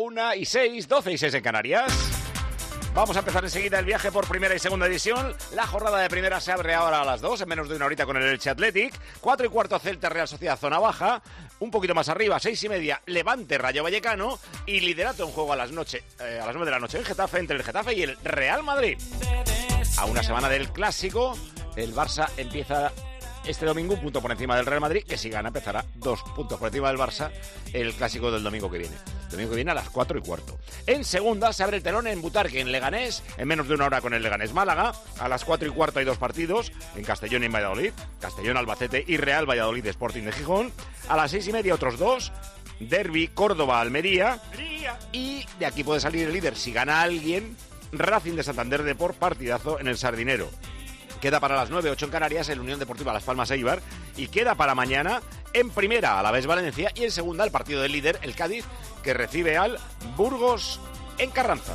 1:06, 12:06 en Canarias. Vamos a empezar enseguida el viaje por primera y segunda división. La jornada de primera se abre ahora a las 2, en menos de una horita con el Elche Athletic. 4:15 Celta Real Sociedad, zona baja. Un poquito más arriba, 6:30 Levante Rayo Vallecano. Y liderato en juego a las 9 de la noche en Getafe, entre el Getafe y el Real Madrid. A una semana del Clásico, el Barça empieza este domingo un punto por encima del Real Madrid, que si gana empezará 2 puntos por encima del Barça el Clásico del domingo que viene. El domingo que viene a las 4:15. En segunda se abre el telón en Butarque, en Leganés, en menos de una hora con el Leganés Málaga. A las 4:15 hay 2 partidos, en Castellón y en Valladolid. Castellón Albacete y Real Valladolid Sporting de Gijón. A las 6:30 otros 2. Derbi Córdoba Almería. Y de aquí puede salir el líder si gana alguien. Racing de Santander de por partidazo en el Sardinero. Queda para las 9:08 en Canarias el Unión Deportiva Las Palmas Eibar. Y queda para mañana en primera Alavés Valencia y en segunda el partido del líder, el Cádiz, que recibe al Burgos en Carranza.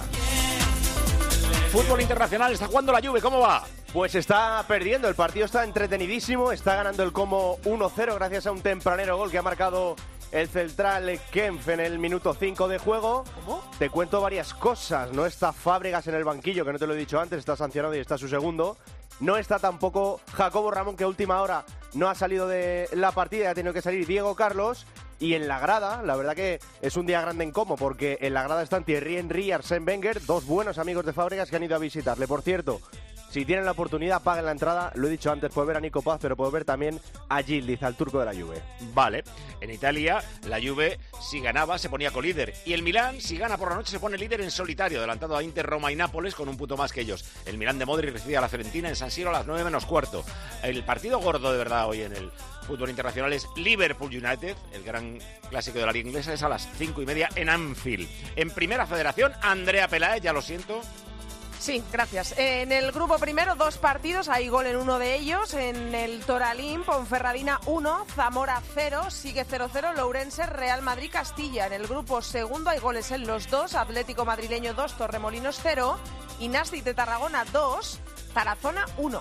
Fútbol internacional, está jugando la Juve, ¿cómo va? Pues está perdiendo, el partido está entretenidísimo, está ganando el Como 1-0 gracias a un tempranero gol que ha marcado el central Kempf en el minuto 5 de juego. ¿Cómo? Te cuento varias cosas, no está Fábregas en el banquillo, que no te lo he dicho antes, está sancionado y está su segundo. No está tampoco Jacobo Ramón, que a última hora no ha salido de la partida, ha tenido que salir Diego Carlos. Y en la grada, la verdad que es un día grande en Como, porque en la grada están Thierry Henry y Arsène Wenger, 2 buenos amigos de Fábregas que han ido a visitarle. Por cierto, si tienen la oportunidad, paguen la entrada. Lo he dicho antes, puede ver a Nico Paz, pero puede ver también a Yildiz, al turco de la Juve. Vale. En Italia, la Juve, si ganaba, se ponía colíder. Y el Milán, si gana por la noche, se pone líder en solitario, adelantado a Inter, Roma y Nápoles, con un punto más que ellos. El Milán de Modric recibe a la Fiorentina en San Siro a las 9:15. El partido gordo, de verdad, hoy en el fútbol internacional es Liverpool United, el gran clásico de la liga inglesa, es a las 5:30 en Anfield. En Primera Federación, Andrea Peláez, ya lo siento. Sí, gracias. En el grupo primero, 2 partidos, hay gol en uno de ellos. En el Toralín, Ponferradina 1, Zamora 0, sigue 0-0, Lourense, Real Madrid, Castilla. En el grupo segundo hay goles en los 2, Atlético Madrileño 2, Torremolinos 0, y Nastic de Tarragona 2, Tarazona 1.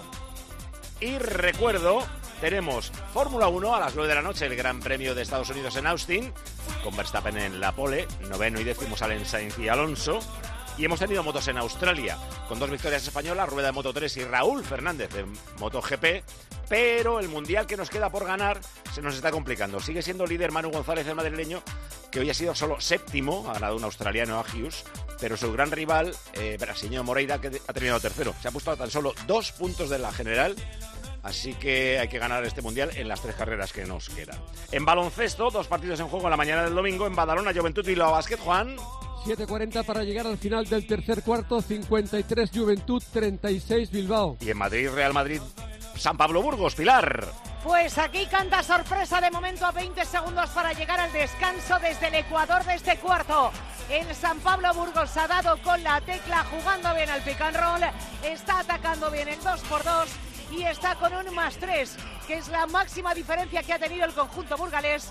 Y recuerdo, tenemos Fórmula 1 a las 9 de la noche, el Gran Premio de Estados Unidos en Austin, con Verstappen en la pole, 9º y 10º salen Sainz y Alonso. Y hemos tenido motos en Australia, con 2 victorias españolas, Rueda de Moto 3 y Raúl Fernández de MotoGP, pero el Mundial que nos queda por ganar se nos está complicando. Sigue siendo líder Manu González, el madrileño, que hoy ha sido solo 7º, ha ganado un australiano a Hughes, pero su gran rival, brasileño Moreira, que ha terminado 3º. Se ha puesto a tan solo 2 puntos de la general, así que hay que ganar este Mundial en las 3 carreras que nos quedan. En baloncesto, 2 partidos en juego en la mañana del domingo, en Badalona, Juventud y Bilbao Basket, Juan. 7:40 para llegar al final del tercer cuarto, 53 Juventud, 36 Bilbao. Y en Madrid, Real Madrid, San Pablo Burgos, Pilar. Pues aquí canta sorpresa de momento a 20 segundos para llegar al descanso desde el Ecuador de este cuarto. El San Pablo Burgos ha dado con la tecla, jugando bien al pick and roll, está atacando bien el 2x2 y está con un +3, que es la máxima diferencia que ha tenido el conjunto burgalés,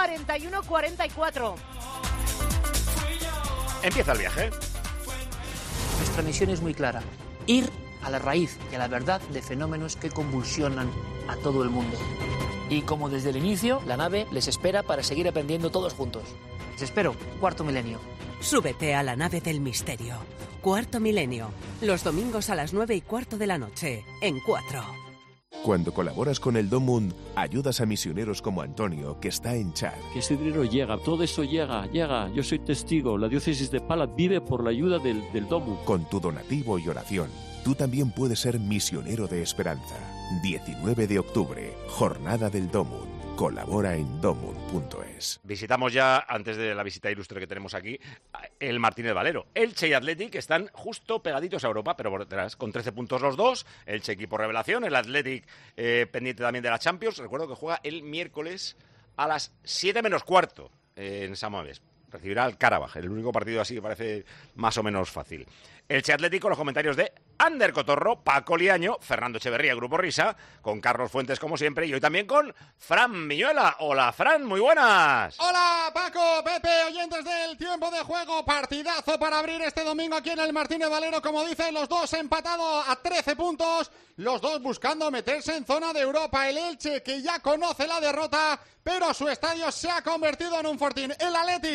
41-44. Empieza el viaje. Nuestra misión es muy clara: ir a la raíz y a la verdad de fenómenos que convulsionan a todo el mundo. Y como desde el inicio, la nave les espera para seguir aprendiendo todos juntos. Les espero, Cuarto Milenio. Súbete a la nave del misterio. Cuarto Milenio, los domingos a las 9:15 de la noche, en 4. Cuando colaboras con el DOMUND, ayudas a misioneros como Antonio, que está en Chad. Que ese dinero llega, todo eso llega. Yo soy testigo, la diócesis de Palat vive por la ayuda del DOMUND. Con tu donativo y oración, tú también puedes ser misionero de esperanza. 19 de octubre, Jornada del DOMUND. Colabora en domund.es. Visitamos ya, antes de la visita ilustre que tenemos aquí, el Martínez Valero. Elche y Athletic están justo pegaditos a Europa, pero por detrás, con 13 puntos los dos. Elche equipo revelación, el Athletic pendiente también de la Champions. Recuerdo que juega el miércoles a las 7:15 en San Mamés. Recibirá al Karabaj, el único partido así que parece más o menos fácil. Elche Atlético, los comentarios de Ander Cotorro, Paco Liaño, Fernando Echeverría, Grupo Risa, con Carlos Fuentes como siempre y hoy también con Fran Miñuela. Hola Fran, muy buenas. Hola Paco, Pepe, oyentes del tiempo de juego, partidazo para abrir este domingo aquí en el Martínez Valero, como dicen los dos empatados a 13 puntos, los dos buscando meterse en zona de Europa. El Elche que ya conoce la derrota, pero su estadio se ha convertido en un fortín. El Atleti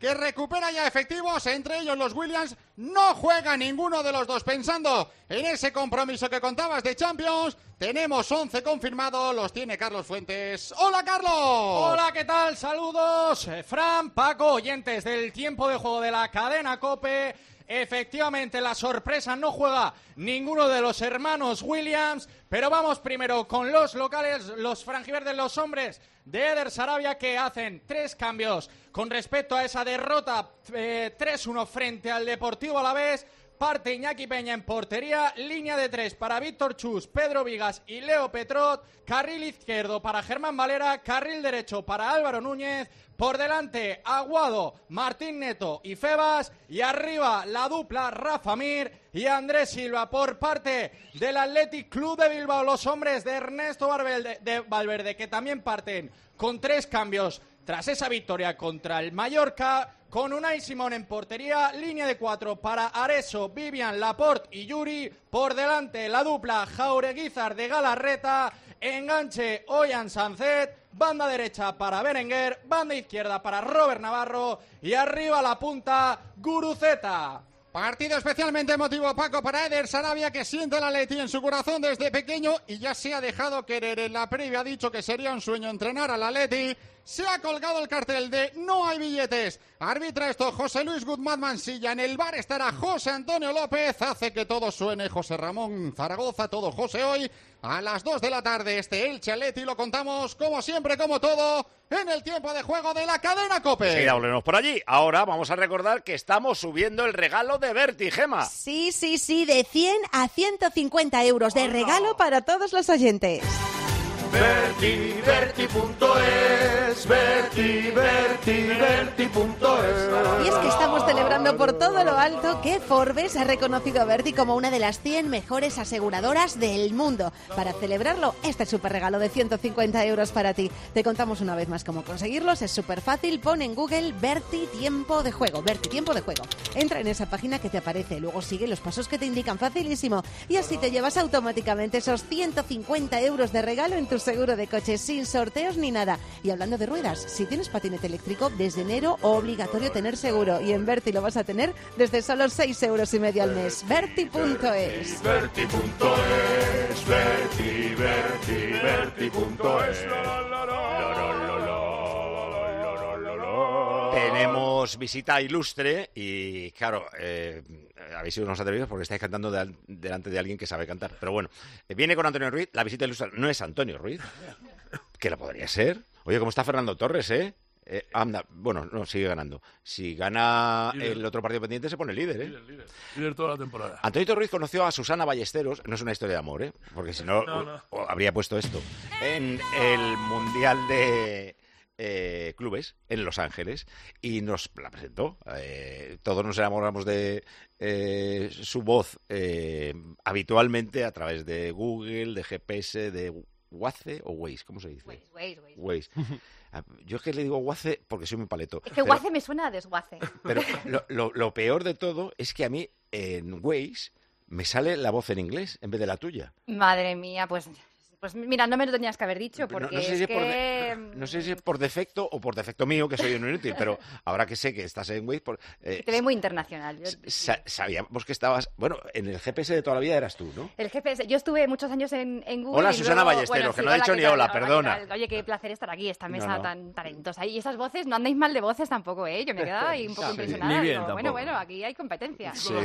que recupera ya efectivos, entre ellos los Williams. No juega ninguno de los dos. Pensando en ese compromiso que contabas de Champions, tenemos 11 confirmados, los tiene Carlos Fuentes. ¡Hola, Carlos! Hola, ¿qué tal? Saludos, Fran, Paco, oyentes del tiempo de juego de la cadena COPE. Efectivamente, la sorpresa, no juega ninguno de los hermanos Williams, pero vamos primero con los locales, los franjiverdes, los hombres de Eder Sarabia, que hacen 3 cambios con respecto a esa derrota 3-1 frente al Deportivo Alavés. Parte Iñaki Peña en portería, línea de 3 para Víctor Chus, Pedro Vigas y Leo Petrot, carril izquierdo para Germán Valera, carril derecho para Álvaro Núñez, por delante Aguado, Martín Neto y Febas, y arriba la dupla Rafa Mir y Andrés Silva. Por parte del Athletic Club de Bilbao, los hombres de Ernesto Valverde, que también parten con 3 cambios tras esa victoria contra el Mallorca, con Unai Simón en portería, línea de 4 para Areso, Vivian, Laporte y Yuri, por delante la dupla Jaureguizar de Galarreta, enganche Ollán Sancet, banda derecha para Berenguer, banda izquierda para Robert Navarro y arriba la punta Guruceta. Partido especialmente emotivo, Paco, para Eder Sarabia, que siente la Atleti en su corazón desde pequeño y ya se ha dejado querer. En la previa ha dicho que sería un sueño entrenar al Atleti. Se ha colgado el cartel de no hay billetes. Arbitra esto José Luis Guzmán Mansilla. En el bar estará José Antonio López. Hace que todo suene José Ramón Zaragoza, todo José hoy. A las 2 de la tarde este Elche Atleti lo contamos como siempre, como todo, en el tiempo de juego de la cadena COPE. Sí, volvemos por allí. Ahora vamos a recordar que estamos subiendo el regalo de Berti, Gema. Sí, de 100 a 150 euros de regalo para todos los oyentes. Berti.es, Berti.es. Y es que estamos celebrando por todo lo alto que Forbes ha reconocido a Berti como una de las 100 mejores aseguradoras del mundo. Para celebrarlo, este súper regalo de 150 euros para ti. Te contamos una vez más cómo conseguirlos, es súper fácil. Pon en Google Berti Tiempo de Juego, Berti Tiempo de Juego. Entra en esa página que te aparece, luego sigue los pasos que te indican, facilísimo. Y así te llevas automáticamente esos 150 euros de regalo en tu seguro de coche, sin sorteos ni nada. Y hablando de ruedas, si tienes patinete eléctrico, desde enero obligatorio tener seguro, y en Berti lo vas a tener desde solo 6,5 euros al mes. Berti.es. Berti.es, Berti.es. Tenemos visita ilustre y, claro, habéis sido unos atrevidos porque estáis cantando delante de alguien que sabe cantar. Pero bueno, viene con Antonio Ruiz. La visita ilustre no es Antonio Ruiz, que lo podría ser. Oye, ¿cómo está Fernando Torres, anda, bueno, no, sigue ganando. Si gana líder. El otro partido pendiente se pone líder, Líder toda la temporada. Antonio Ruiz conoció a Susana Ballesteros, no es una historia de amor, porque si no, habría puesto esto, en el Mundial de clubes en Los Ángeles, y nos la presentó. Todos nos enamoramos de su voz habitualmente a través de Google, de GPS, de Waze o Waze, ¿cómo se dice? Waze. Yo es que le digo Waze porque soy muy paleto. Es que Waze me suena a desguace. Pero lo peor de todo es que a mí en Waze me sale la voz en inglés en vez de la tuya. Madre mía, pues mira, no me lo tenías que haber dicho, porque no sé si es por defecto o por defecto mío, que soy un inútil, pero ahora que sé que estás en Waze... te ve muy internacional. Sabíamos que estabas... Bueno, en el GPS de toda la vida eras tú, ¿no? El GPS, yo estuve muchos años en Google. Hola, Susana Ballesteros, que no ha dicho ni hola, perdona. Oye, qué placer estar aquí, esta mesa tan talentosa. Y esas voces, no andáis mal de voces tampoco, Yo me quedaba ahí un poco impresionada. Bueno, aquí hay competencia. Sí,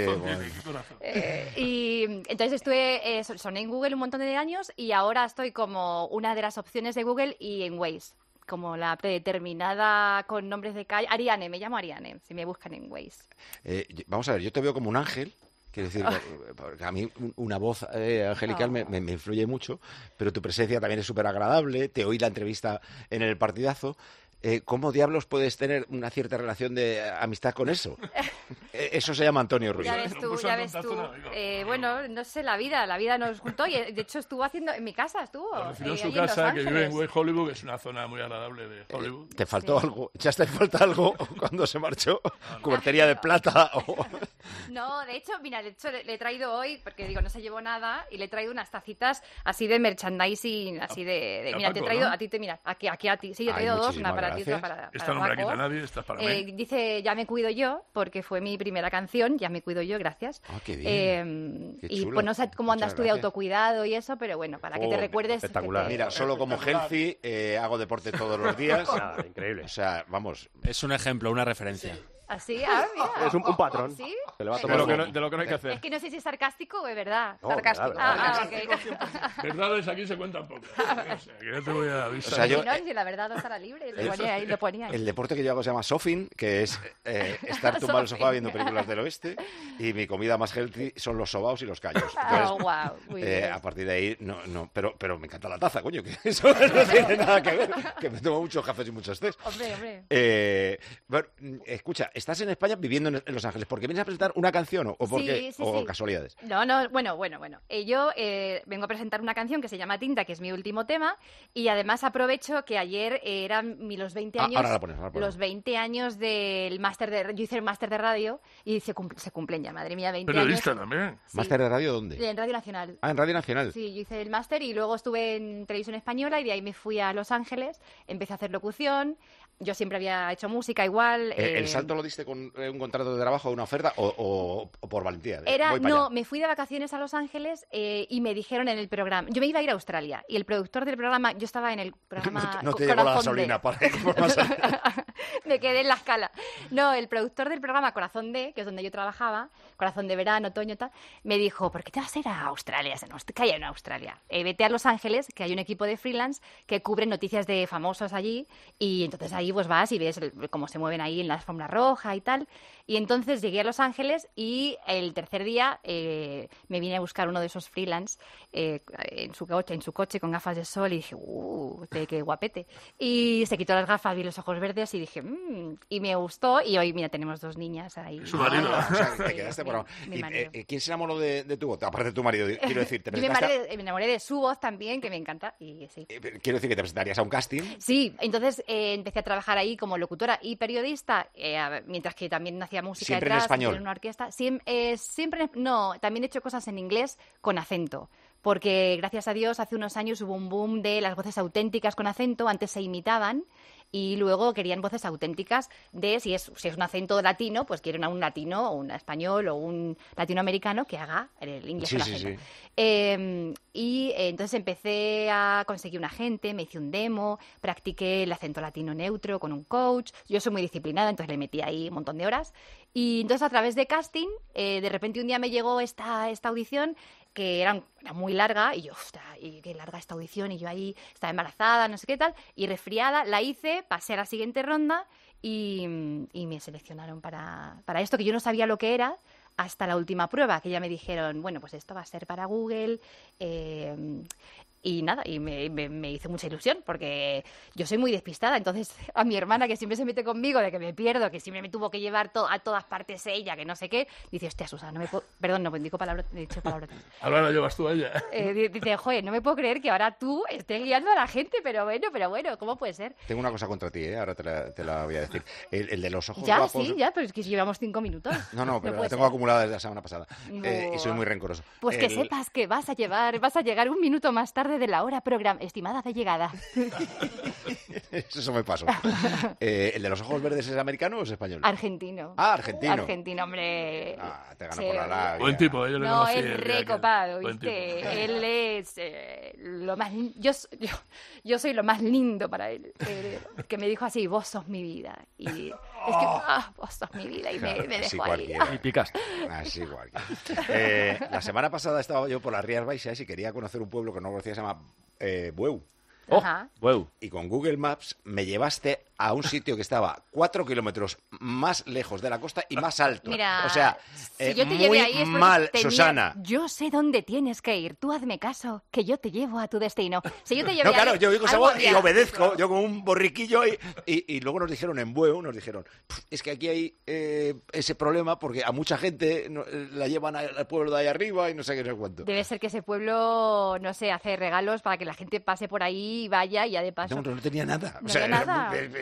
y entonces soné en Google un montón de años, y ahora estoy como una de las opciones de Google y en Waze, como la predeterminada con nombres de calle. Ariane, me llamo Ariane, si me buscan en Waze. Vamos a ver, yo te veo como un ángel. Quiero decir, porque a mí una voz angelical me influye mucho, pero tu presencia también es súper agradable. Te oí la entrevista en el partidazo. ¿Cómo diablos puedes tener una cierta relación de amistad con eso? Eso se llama Antonio Ruiz. Ya ves tú. Bueno, no sé, la vida nos juntó, y de hecho estuvo haciendo en mi casa, en su casa, que vive en West Hollywood, que es una zona muy agradable de Hollywood. ¿Te faltó algo? ¿Echaste en falta algo cuando se marchó? ¿Cubertería de plata? No, de hecho, mira, le he traído hoy, porque digo, no se llevó nada, y le he traído unas tacitas así de merchandising, así de mira, Paco, te he traído, ¿no? a ti mira, aquí a ti. Sí, yo he traído dos, una para ti y otra para Esta no me la Paco. quita nadie, esta es para mí. Dice, ya me cuido yo, porque fue mi primera canción, ya me cuido yo, gracias. Ah, qué bien. Qué Y chulo. pues no sé cómo andas Muchas tú de gracias. autocuidado y eso, pero bueno, para que te recuerdes. espectacular. Mira, solo como healthy hago deporte todos los días. Nada, increíble. O sea, vamos. Es un ejemplo, una referencia. Así, mira. Es un patrón. ¿Sí? Se le va a De tomar lo que no hay que hacer. Es que no sé si es sarcástico o es verdad. No, sarcástico. verdad, Ok. Verdades aquí se cuentan poco. O sea, que ya te voy a avisar. O sea, yo- Si no, si la verdad no estará libre, lo ponía ahí. El deporte que yo hago se llama Sofing, que es estar tumbado en el sofá Sofing. viendo películas del oeste. Y mi comida más healthy son los sobaos y los callos. Oh, wow, muy bien. A partir de ahí, no, pero me encanta la taza, coño, que eso no tiene nada que ver. Que me tomo muchos cafés y muchos tés. Hombre. Bueno, escucha, estás en España viviendo en Los Ángeles. ¿Por qué vienes a presentar una canción o porque Sí, o sí. casualidades? No, bueno. Yo vengo a presentar una canción que se llama Tinta, que es mi último tema, y además aprovecho que ayer eran los 20 años. Ahora la pones, ahora la pones. Los 20 años del máster de. Yo hice el máster de radio y se cumplen ya, madre mía, 20 Periodista años. también. Sí. ¿Máster de radio dónde? En Radio Nacional. Ah, en Radio Nacional. Sí, yo hice el máster y luego estuve en Televisión Española y de ahí me fui a Los Ángeles, empecé a hacer locución. Yo siempre había hecho música igual. ¿El salto lo diste con un contrato de trabajo, una oferta o por valentía? Voy para allá. Me fui de vacaciones a Los Ángeles y me dijeron en el programa, yo me iba a ir a Australia y el productor del programa, yo estaba en el programa No te llegó la Corazón D. gasolina para ir por más allá. Me quedé en la escala. No, el productor del programa Corazón D, que es donde yo trabajaba, Corazón de verano, otoño, tal, me dijo, ¿por qué te vas a ir a Australia? ¿Qué hay en Australia? Vete a Los Ángeles, que hay un equipo de freelance que cubre noticias de famosos allí y entonces ahí pues vas y ves cómo se mueven ahí en la alfombra roja y tal. Y entonces llegué a Los Ángeles y el tercer día me vine a buscar uno de esos freelance en su coche con gafas de sol y dije, qué guapete. Y se quitó las gafas, vi los ojos verdes y dije, y me gustó. Y hoy, mira, tenemos dos niñas ahí. Su marido. O sea, te quedaste por ahí. mi ¿Y, marido. ¿Quién se enamoró de tu voz? Aparte de tu marido, quiero decir, ¿te Yo me presentaste enamoré de su voz también, que me encanta. Y sí. quiero decir que te presentarías a un casting. Sí, entonces empecé a trabajar ahí como locutora y periodista, mientras que también hacía música ¿Siempre en detrás, español? en una orquesta. Siempre, no, también he hecho cosas en inglés con acento. Porque, gracias a Dios, hace unos años hubo un boom de las voces auténticas con acento. Antes se imitaban y luego querían voces auténticas de, si es un acento latino, pues quieren a un latino o un español o un latinoamericano que haga el inglés Sí, con sí, acento. sí. Y entonces empecé a conseguir un agente, me hice un demo, practiqué el acento latino neutro con un coach. Yo soy muy disciplinada, entonces le metí ahí un montón de horas. Y entonces a través de casting, de repente un día me llegó esta audición que era muy larga, y yo, ostras, y qué larga esta audición, y yo ahí estaba embarazada, no sé qué tal, y resfriada, la hice, pasé a la siguiente ronda y me seleccionaron para esto, que yo no sabía lo que era hasta la última prueba, que ya me dijeron, bueno, pues esto va a ser para Google, y nada, y me hizo mucha ilusión, porque yo soy muy despistada, entonces a mi hermana, que siempre se mete conmigo, de que me pierdo, que siempre me tuvo que llevar a todas partes ella, que no sé qué, dice, hostia, Susana, no me puedo... Perdón, no, digo palabras, he dicho palabras. Ahora la llevas tú a ella. Dice, joder, no me puedo creer que ahora tú estés guiando a la gente, pero bueno, ¿cómo puede ser? Tengo una cosa contra ti, ahora te la voy a decir. El de los ojos Ya, guapos... sí, ya, pero es que llevamos 5 minutos. No, pero la puede tengo ser. acumulada desde la semana pasada. Y soy Buah. muy rencoroso. Pues que sepas que vas a llegar un minuto más tarde de la hora estimada de llegada. Eso me pasó. ¿El de los ojos verdes es americano o es español? Argentino. Ah, argentino. Argentino, hombre. Te ganó Sí, por la labia. Buen tipo, yo le No, conocí. es recopado, Buen ¿viste? tipo. Él es lo más... Yo soy lo más lindo para él. Que me dijo así, vos sos mi vida. Y es que, vos sos mi vida. Y me Así dejó ahí. cualquiera. Y picaste. Así cualquiera. La semana pasada estaba yo por las Rías Baixas y quería conocer un pueblo que no conocía, se llama Bueu. Ajá. Y con Google Maps me llevaste a un sitio que estaba 4 kilómetros más lejos de la costa y más alto. Mira, o sea, si yo te muy llevé ahí es porque mal, tenía- Susana. Yo sé dónde tienes que ir. Tú hazme caso, que yo te llevo a tu destino. Si yo te llevé No, claro, ahí, yo oigo esa algún voz y día- obedezco, yo como un borriquillo y luego nos dijeron en Bueu, es que aquí hay ese problema porque a mucha gente la llevan al pueblo de ahí arriba y no sé qué, no sé cuánto. Debe ser que ese pueblo, no sé, hace regalos para que la gente pase por ahí y vaya y ya de paso. No tenía nada. No había nada.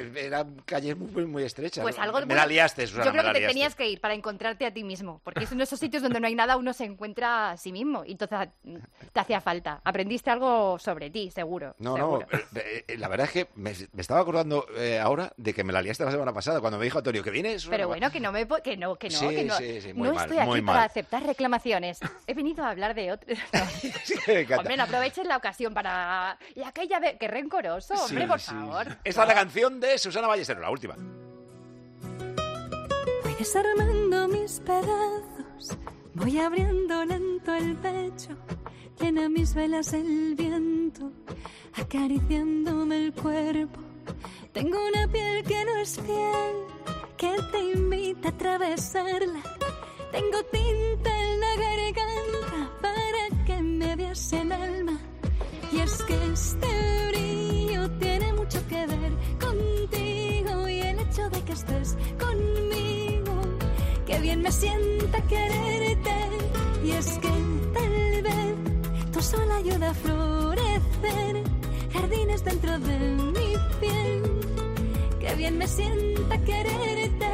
eran calles muy estrechas. Pues algo, me la liaste, Susana. Yo creo que te tenías que ir para encontrarte a ti mismo, porque es en esos sitios donde no hay nada uno se encuentra a sí mismo y entonces te hacía falta. Aprendiste algo sobre ti, seguro. No, la verdad es que me estaba acordando ahora de que me la liaste la semana pasada cuando me dijo Antonio que vienes. Pero bueno, que no, sí, muy no mal, estoy aquí muy para mal. aceptar reclamaciones. He venido a hablar de otro. Hombre, no aproveches la ocasión para... Y aquella vez... ¡Qué rencoroso, hombre, por favor! Esta es la canción de Susana Ballesteros, la última. Voy desarmando mis pedazos, voy abriendo lento el pecho, llena mis velas el viento, acariciándome el cuerpo. Tengo una piel que no es piel, que te invita a atravesarla. Tengo tinta en la garganta para que me veas el alma. Y es que este brillo tiene mucho que ver contigo y el hecho de que estés conmigo. Qué bien me sienta quererte. Y es que tal vez tu sol ayuda a florecer jardines dentro de mi piel. Qué bien me sienta quererte.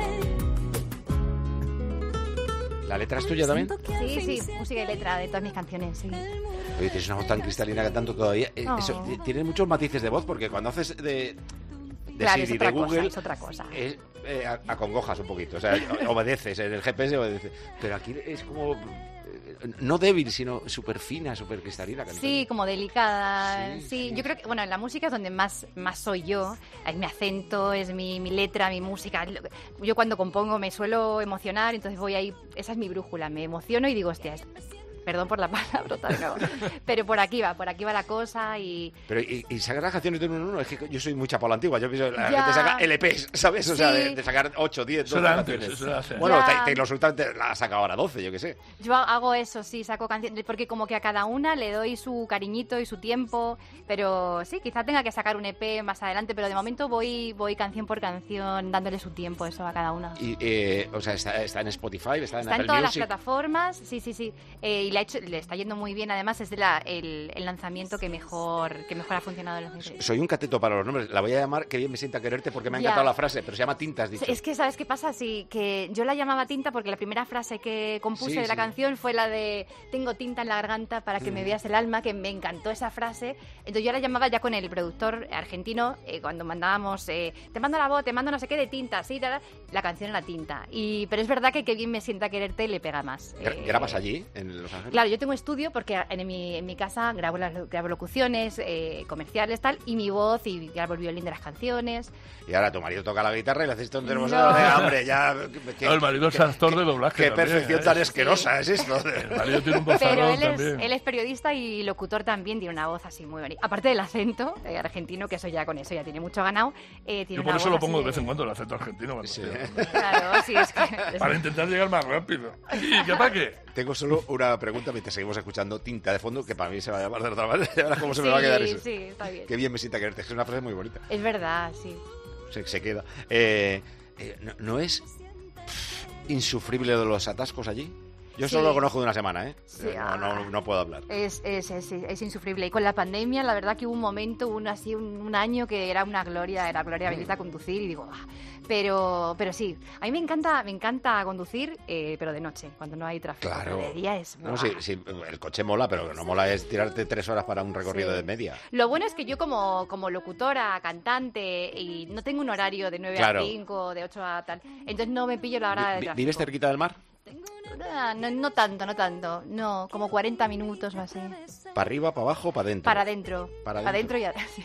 ¿La letra es tuya también? Sí, música y letra de todas mis canciones, sí. Oye, tienes una voz tan cristalina cantando todavía. Tienes muchos matices de voz porque cuando haces de claro, Siri, de Google, es otra cosa. acongojas un poquito. O sea, obedeces, en el GPS obedeces. Pero aquí es como... no débil, sino súper fina, súper cristalina. Sí, como delicada. Sí, yo creo que, bueno, en la música es donde más soy yo. Es mi acento, es mi letra, mi música. Yo cuando compongo me suelo emocionar, entonces voy ahí, esa es mi brújula. Me emociono y digo, hostia, perdón por la palabrota de nuevo, pero por aquí va la cosa y... Pero y sacar las canciones de uno en uno, es que yo soy muy chapo a la antigua, yo pienso, la gente saca LPs, ¿sabes? O sea, de sacar 8, 10, 12 canciones. Bueno, Taylor Swift la ha sacado ahora 12, yo qué sé. Yo hago eso, sí, saco canciones, porque como que a cada una le doy su cariñito y su tiempo, pero sí, quizá tenga que sacar un EP más adelante, pero de momento voy canción por canción, dándole su tiempo eso a cada una. Y, o sea, está en Spotify, está en Apple en todas Music. Las plataformas, sí. Y le está yendo muy bien, además es el lanzamiento que mejor ha funcionado en los meses. Soy un cateto para los nombres, la voy a llamar Que bien me sienta quererte porque me ha encantado la frase, pero se llama Tinta, has dicho. Es que, ¿sabes qué pasa? Sí, que yo la llamaba Tinta porque la primera frase que compuse de la canción fue la de tengo tinta en la garganta para que me veas el alma, que me encantó esa frase. Entonces yo la llamaba ya con el productor argentino, cuando mandábamos, te mando la voz, te mando no sé qué de tinta, sí, la canción era Tinta. Pero es verdad que bien me sienta quererte le pega más. ¿Grabas allí, en Los Ángeles? Claro, yo tengo estudio porque en mi casa grabo locuciones, comerciales, tal, y mi voz, y grabo el violín de las canciones. Y ahora tu marido toca la guitarra y le haces tonto hombre, ya... el marido es actor de doblaje. Qué también, perfección tan asquerosa es esto. El marido tiene un vozarrón también. Él es periodista y locutor también, tiene una voz así muy bonita. Aparte del acento argentino, que eso ya con eso ya tiene mucho ganado. Yo por eso lo pongo de vez en cuando, el acento argentino. Claro, sí, es que... Para intentar llegar más rápido. ¿Y qué para qué? Tengo solo una pregunta mientras seguimos escuchando Tinta de fondo, que para mí se va a llamar de otra manera. Ya verás cómo se me va a quedar eso. Sí, está bien. Qué bien me sienta quererte, es una frase muy bonita. Es verdad, sí. Se queda. ¿No es insufrible de los atascos allí? Yo solo lo conozco de una semana, ¿eh? Sí, no puedo hablar. Es insufrible. Y con la pandemia, la verdad que hubo un momento, un año que era una gloria bendita conducir y digo, pero sí, a mí me encanta conducir, pero de noche, cuando no hay tráfico. Claro. De día es... No, sí, el coche mola, pero lo que no mola es tirarte 3 horas para un recorrido de media. Lo bueno es que yo como locutora, cantante, y no tengo un horario de 9 a 5, de 8 a tal, entonces no me pillo la hora de tráfico. ¿Vives cerquita del mar? No tanto, no, como 40 minutos o así. ¿Para arriba, para abajo, para adentro? Para adentro. Para adentro y adentro.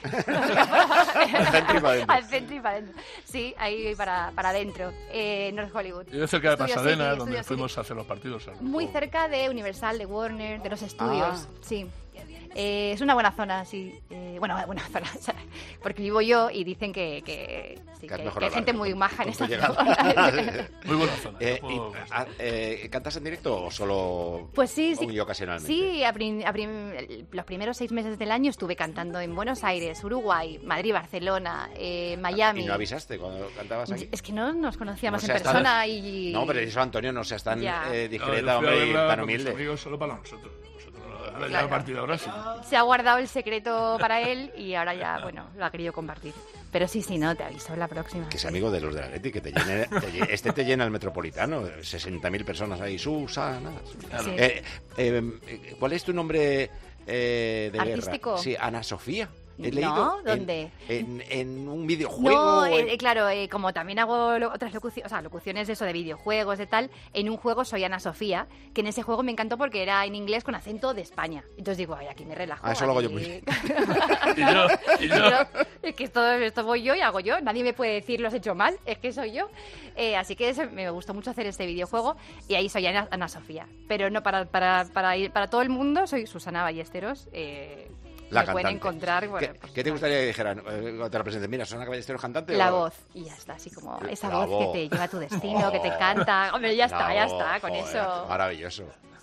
Al centro y para adentro. Al centro y para adentro. Sí, ahí para adentro. North Hollywood. Yo cerca de Pasadena, donde fuimos a hacer los partidos. Muy cerca de Universal, de Warner, de los estudios. Sí. Es una buena zona, sí. Buena zona, porque vivo yo y dicen que hay gente muy maja en esta zona. Muy buena zona. ¿Cantas en directo o solo pues sí, ocasionalmente? Sí, los primeros 6 meses del año estuve cantando en Buenos Aires, Uruguay, Madrid, Barcelona, Miami. ¿Y no avisaste cuando cantabas aquí? Es que no nos conocíamos en persona y... No, pero eso, Antonio, no seas tan discreta, hombre, y tan humilde. Amigos, solo para nosotros. Ya a partir de ahora sí. Se ha guardado el secreto para él y ahora ya, bueno, lo ha querido compartir. Pero sí, no, te aviso la próxima. Que es amigo de los del Atleti, que te llena el Metropolitano, 60.000 personas ahí, Susana. Sí. ¿Cuál es tu nombre de artístico? guerra? Sí, Ana Sofía. He No, leído ¿dónde? En un videojuego. No, claro, como también hago otras locuciones de eso, de videojuegos, de tal, en un juego soy Ana Sofía, que en ese juego me encantó porque era en inglés con acento de España. Entonces digo, ay, aquí me relajo. Eso lo hago yo muy bien. ¿Y yo? Es que esto voy yo y hago yo, nadie me puede decir lo has hecho mal, es que soy yo. Así que me gustó mucho hacer este videojuego y ahí soy Ana Sofía. Pero no para todo el mundo soy Susana Ballesteros. La me cantante. pueden encontrar. Bueno, ¿Qué te gustaría que dijeran cuando te la presenten? Mira, ¿Susana Ballesteros cantante? La voz, y ya está, así como esa voz que te lleva a tu destino, que te canta. Hombre, ya está, con eso. Maravilloso.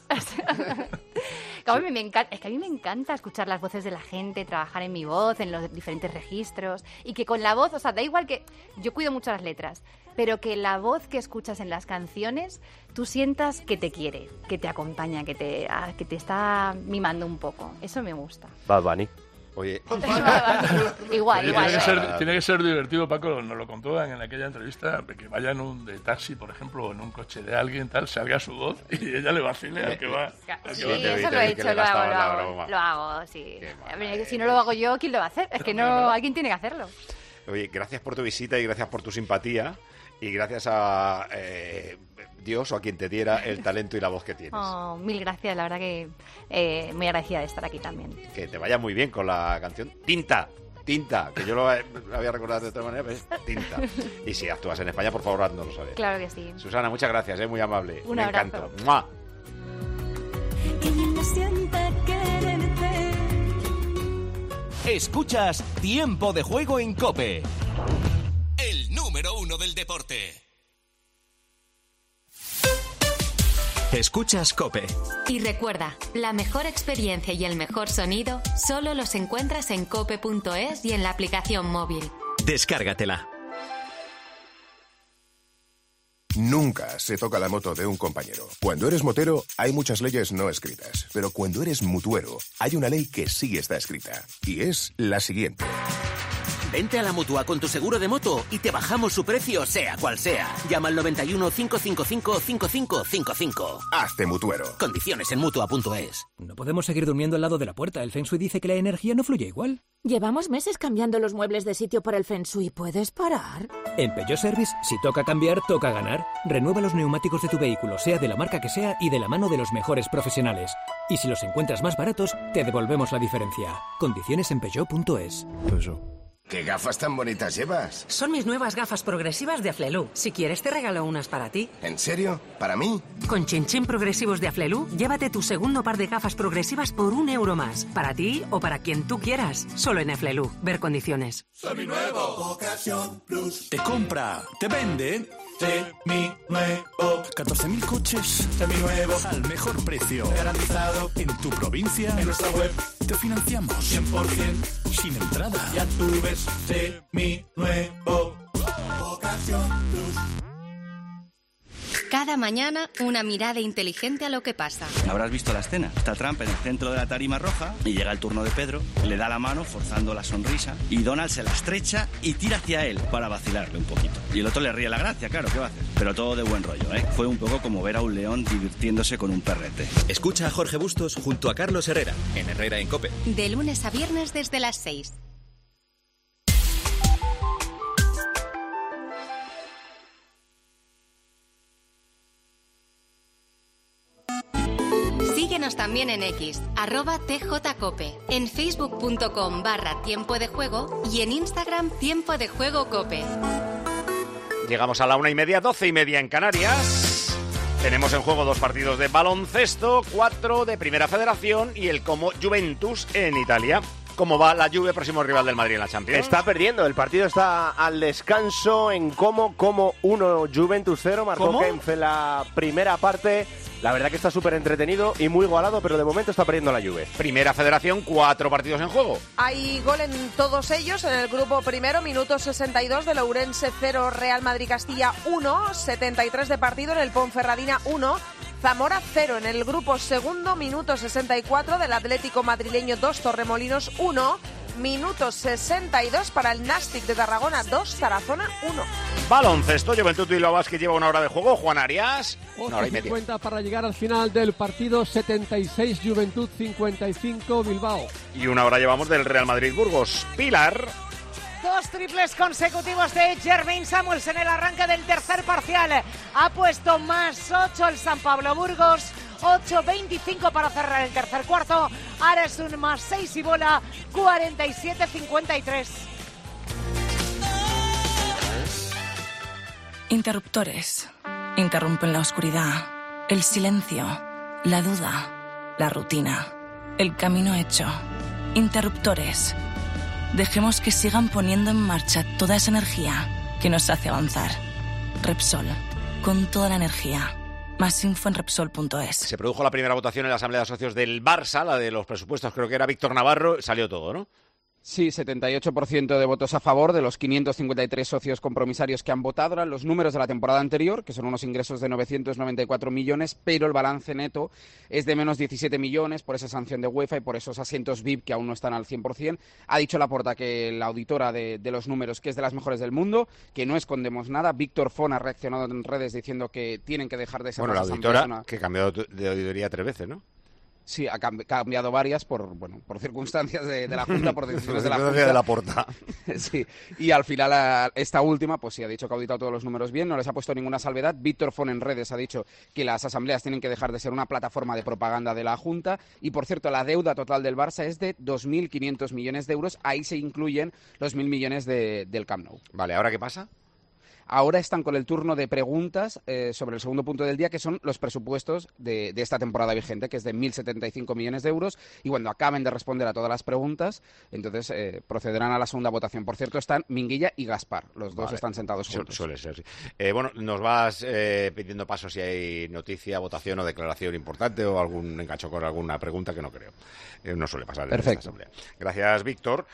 A mí me encanta, es que a mí me encanta escuchar las voces de la gente, trabajar en mi voz, en los diferentes registros, y que con la voz, o sea, da igual que yo cuido mucho las letras, pero que la voz que escuchas en las canciones, tú sientas que te quiere, que te acompaña, que te está mimando un poco. Eso me gusta. Bad Bunny. Oye, igual. Tiene que ser divertido, Paco, nos lo contó en aquella entrevista, que vaya en un de taxi, por ejemplo, o en un coche de alguien, tal, salga su voz y ella le vacile al que va. Sí, eso lo he hecho, lo hago, sí. Si no lo hago yo, ¿quién lo va a hacer? Es que no, alguien tiene que hacerlo. Oye, gracias por tu visita y gracias por tu simpatía y gracias a Dios o a quien te diera el talento y la voz que tienes. Oh, mil gracias, la verdad que muy agradecida de estar aquí también. Que te vaya muy bien con la canción Tinta, que yo lo había recordado de otra manera, pero es Tinta. Y si actúas en España, por favor, haznoslo saber. Claro que sí. Susana, muchas gracias, muy amable. Un Me abrazo. encantó. ¡Mua! Que me sienta quererte. Escuchas Tiempo de Juego en COPE. El número 1 del deporte. Escuchas COPE. Y recuerda, la mejor experiencia y el mejor sonido solo los encuentras en cope.es y en la aplicación móvil. Descárgatela. Nunca se toca la moto de un compañero. Cuando eres motero, hay muchas leyes no escritas. Pero cuando eres mutuero, hay una ley que sí está escrita. Y es la siguiente. Vente a la Mutua con tu seguro de moto y te bajamos su precio, sea cual sea. Llama al 91 555 5555. Hazte mutuero. Condiciones en Mutua.es. No podemos seguir durmiendo al lado de la puerta. El Feng Shui dice que la energía no fluye igual. Llevamos meses cambiando los muebles de sitio por el Feng Shui. ¿Puedes parar? En Peugeot Service, si toca cambiar, toca ganar. Renueva los neumáticos de tu vehículo, sea de la marca que sea y de la mano de los mejores profesionales. Y si los encuentras más baratos, te devolvemos la diferencia. Condiciones en Peugeot.es. ¿Qué gafas tan bonitas llevas? Son mis nuevas gafas progresivas de Aflelu. Si quieres te regalo unas para ti. ¿En serio? ¿Para mí? Con Chin progresivos de Aflelu, llévate tu segundo par de gafas progresivas por €1 más. Para ti o para quien tú quieras. Solo en Aflelu. Ver condiciones. Seminuevo. Ocasión Plus. Te compra, te vende. Seminuevo. 14.000 coches. Seminuevos. Al mejor precio. Garantizado. En tu provincia. En nuestra web. Te financiamos. 100%. Sin entrada. Ya tú ves. Seminuevo. Ocasión Plus. Cada mañana, una mirada inteligente a lo que pasa. Habrás visto la escena. Está Trump en el centro de la tarima roja y llega el turno de Pedro, le da la mano forzando la sonrisa y Donald se la estrecha y tira hacia él para vacilarle un poquito. Y el otro le ríe la gracia, claro, ¿qué va a hacer? Pero todo de buen rollo, ¿eh? Fue un poco como ver a un león divirtiéndose con un perrete. Escucha a Jorge Bustos junto a Carlos Herrera, en Herrera en COPE. De lunes a viernes desde las 6. Síguenos también en X, @TJCope, en facebook.com/Tiempo de Juego y en Instagram Tiempo de Juego Cope. Llegamos a la 1:30, 12:30 en Canarias. Tenemos en juego 2 partidos de baloncesto, 4 de Primera Federación y el Como Juventus en Italia. ¿Cómo va la Juve, próximo rival del Madrid en la Champions? Está perdiendo, el partido está al descanso en Como 1, Juventus 0, marcó ¿Cómo? Kempf en la primera parte. La verdad que está súper entretenido y muy igualado, pero de momento está perdiendo la Juve. Primera Federación, 4 partidos en juego. Hay gol en todos ellos. En el grupo primero, minuto 62 del Ourense 0, Real Madrid Castilla 1, 73 de partido en el Ponferradina 1, Zamora 0. En el grupo segundo, minuto 64 del Atlético Madrileño 2, Torremolinos 1, Minuto 62 para el Nàstic de Tarragona 2, Tarazona 1. Baloncesto, Juventud Bilbao Basket lleva una hora de juego. Juan Arias, una hora y media. 50 para llegar al final del partido, 76 Juventud, 55 Bilbao. Y una hora llevamos del Real Madrid Burgos. Pilar. 2 triples consecutivos de Jermaine Samuels en el arranque del tercer parcial. Ha puesto más 8 el San Pablo Burgos. 8-25 para cerrar el tercer cuarto. Ahora es un más 6 y bola. 47-53. Interruptores. Interrumpen la oscuridad, el silencio, la duda, la rutina, el camino hecho. Interruptores. Dejemos que sigan poniendo en marcha toda esa energía que nos hace avanzar. Repsol, con toda la energía. Más info en Repsol.es. Se produjo la primera votación en la Asamblea de Socios del Barça, la de los presupuestos, creo que era Víctor Navarro, salió todo, ¿no? Sí, 78% de votos a favor de los 553 socios compromisarios que han votado. Eran los números de la temporada anterior, que son unos ingresos de 994 millones, pero el balance neto es de menos 17 millones por esa sanción de UEFA y por esos asientos VIP que aún no están al 100%. Ha dicho Laporta, que la auditora de los números, que es de las mejores del mundo, que no escondemos nada. Víctor Fon ha reaccionado en redes diciendo que tienen que dejar de ser la auditora, que cambió de auditoría 3 veces, ¿no? Sí, ha cambiado varias por circunstancias de la Junta, por decisiones de la Junta. De Laporta. Sí, y al final esta última, pues sí, ha dicho que ha auditado todos los números bien, no les ha puesto ninguna salvedad. Víctor Fon en redes ha dicho que las asambleas tienen que dejar de ser una plataforma de propaganda de la Junta. Y, por cierto, la deuda total del Barça es de 2.500 millones de euros. Ahí se incluyen los 1.000 millones del Camp Nou. Vale, ¿ahora qué pasa? Ahora están con el turno de preguntas sobre el segundo punto del día, que son los presupuestos de esta temporada vigente, que es de 1.075 millones de euros. Y cuando acaben de responder a todas las preguntas, entonces procederán a la segunda votación. Por cierto, están Minguilla y Gaspar. Los dos están sentados juntos. Suele ser, sí. Bueno, nos vas pidiendo paso si hay noticia, votación o declaración importante o algún engancho con alguna pregunta, que no creo. No suele pasar en esta asamblea. Gracias, Víctor.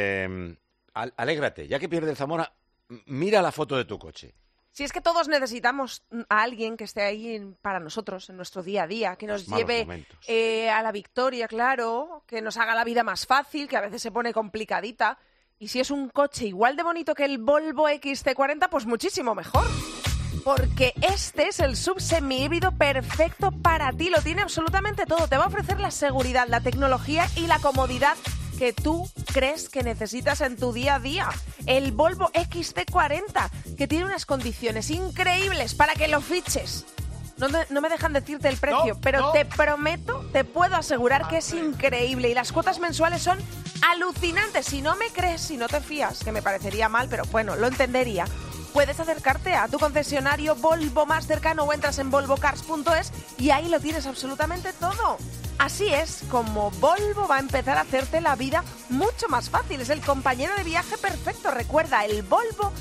Alégrate, ya que pierde el Zamora, mira la foto de tu coche. Si es que todos necesitamos a alguien que esté ahí para nosotros, en nuestro día a día, que nos lleve a la victoria, claro, que nos haga la vida más fácil, que a veces se pone complicadita. Y si es un coche igual de bonito que el Volvo XC40, pues muchísimo mejor. Porque este es el sub semi-híbrido perfecto para ti. Lo tiene absolutamente todo. Te va a ofrecer la seguridad, la tecnología y la comodidad que tú crees que necesitas en tu día a día. El Volvo XC40, que tiene unas condiciones increíbles para que lo fiches. No me dejan decirte el precio, pero te prometo, te puedo asegurar que es increíble y las cuotas mensuales son alucinantes. Si no me crees, si no te fías, que me parecería mal, pero bueno, lo entendería. Puedes acercarte a tu concesionario Volvo más cercano o entras en volvocars.es y ahí lo tienes absolutamente todo. Así es como Volvo va a empezar a hacerte la vida mucho más fácil. Es el compañero de viaje perfecto. Recuerda, el Volvo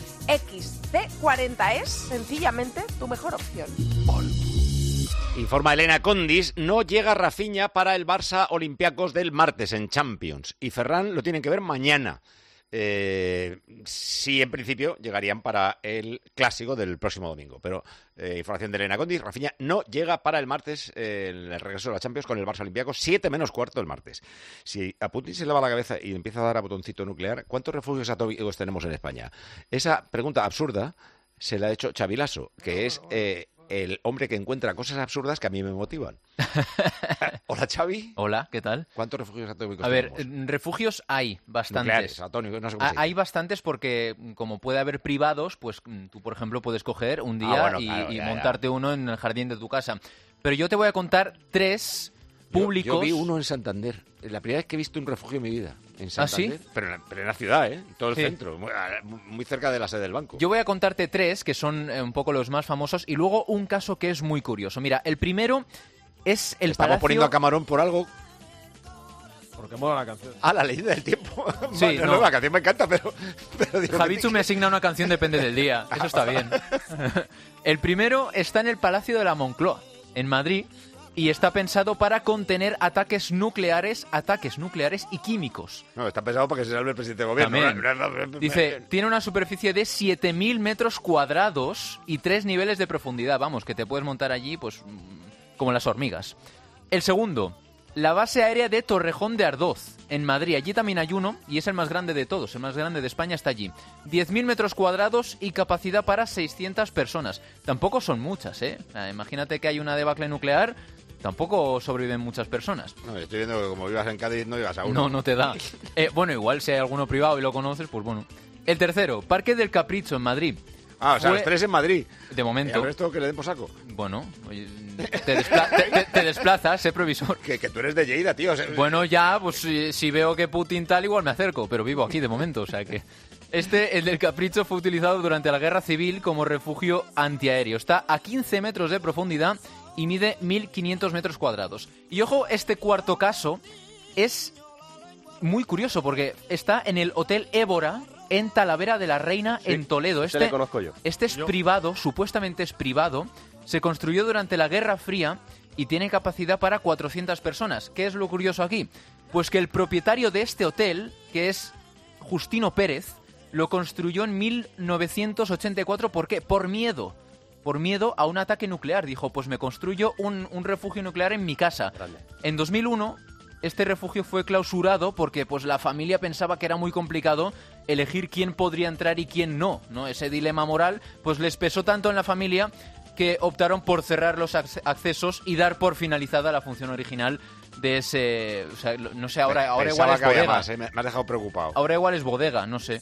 XC40 es sencillamente tu mejor opción. Informa Elena Condis, no llega Rafinha para el Barça Olympiacos del martes en Champions. Y Ferran lo tienen que ver mañana. Sí, en principio llegarían para el clásico del próximo domingo, pero información de Elena Condis, Rafinha no llega para el martes, el regreso de la Champions con el Barça Olympiacos, 7 menos cuarto el martes. Si a Putin se le va la cabeza y empieza a dar a botoncito nuclear, ¿cuántos refugios atómicos tenemos en España? Esa pregunta absurda se la ha hecho Xabi Lasso, que es el hombre que encuentra cosas absurdas que a mí me motivan. Hola, Xavi. Hola, ¿qué tal? ¿Cuántos refugios atómicos tenemos? A ver, refugios hay bastantes. Nucleares, atómicos, no sé cómo se dice. Hay bastantes porque, como puede haber privados, pues tú, por ejemplo, puedes coger un día y montarte uno en el jardín de tu casa. Pero yo te voy a contar 3 públicos. Yo vi uno en Santander. La primera vez que he visto un refugio en mi vida. En Santander. ¿Ah, sí? Pero en la ciudad, ¿eh? Todo el centro. Muy cerca de la sede del banco. Yo voy a contarte 3 que son un poco los más famosos y luego un caso que es muy curioso. Mira, el primero es el Estamos palacio... poniendo a Camarón por algo... Porque mola la canción. La leyenda del tiempo. Sí, no, la canción me encanta, pero Javichu me asigna una canción, depende del día. Eso está bien. El primero está en el Palacio de la Moncloa, en Madrid, y está pensado para contener ataques nucleares y químicos. No, está pensado para que se salve el presidente de gobierno. Dice, tiene una superficie de 7.000 metros cuadrados y 3 niveles de profundidad. Vamos, que te puedes montar allí, pues, como las hormigas. El segundo la base aérea de Torrejón de Ardoz, en Madrid. Allí también hay uno y es el más grande de todos, el más grande de España está allí. 10.000 metros cuadrados y capacidad para 600 personas. Tampoco son muchas, ¿eh? Imagínate que hay una debacle nuclear, tampoco sobreviven muchas personas. No, estoy viendo que como vivas en Cádiz no ibas a uno. No te da. Bueno, igual si hay alguno privado y lo conoces, pues bueno. El tercero, Parque del Capricho, en Madrid. O sea, los tres en Madrid. De momento. ¿Y al resto que le den por saco? Bueno, te desplazas, sé provisor. Que tú eres de Lleida, tío. Bueno, ya, pues si veo que Putin tal, igual me acerco, pero vivo aquí de momento, o sea que... el del Capricho, fue utilizado durante la Guerra Civil como refugio antiaéreo. Está a 15 metros de profundidad y mide 1.500 metros cuadrados. Y ojo, este cuarto caso es muy curioso porque está en el Hotel Évora, en Talavera de la Reina, en Toledo. Este le conozco yo. Este es privado, supuestamente es privado. Se construyó durante la Guerra Fría y tiene capacidad para 400 personas. ¿Qué es lo curioso aquí? Pues que el propietario de este hotel, que es Justino Pérez, lo construyó en 1984. ¿Por qué? Por miedo a un ataque nuclear. Dijo, pues me construyo un refugio nuclear en mi casa. Grande. En 2001... este refugio fue clausurado porque pues la familia pensaba que era muy complicado elegir quién podría entrar y quién no, ¿no? Ese dilema moral pues les pesó tanto en la familia que optaron por cerrar los accesos y dar por finalizada la función original de ese... O sea, no sé, ahora igual es bodega. Más, me has dejado preocupado. Ahora igual es bodega, no sé.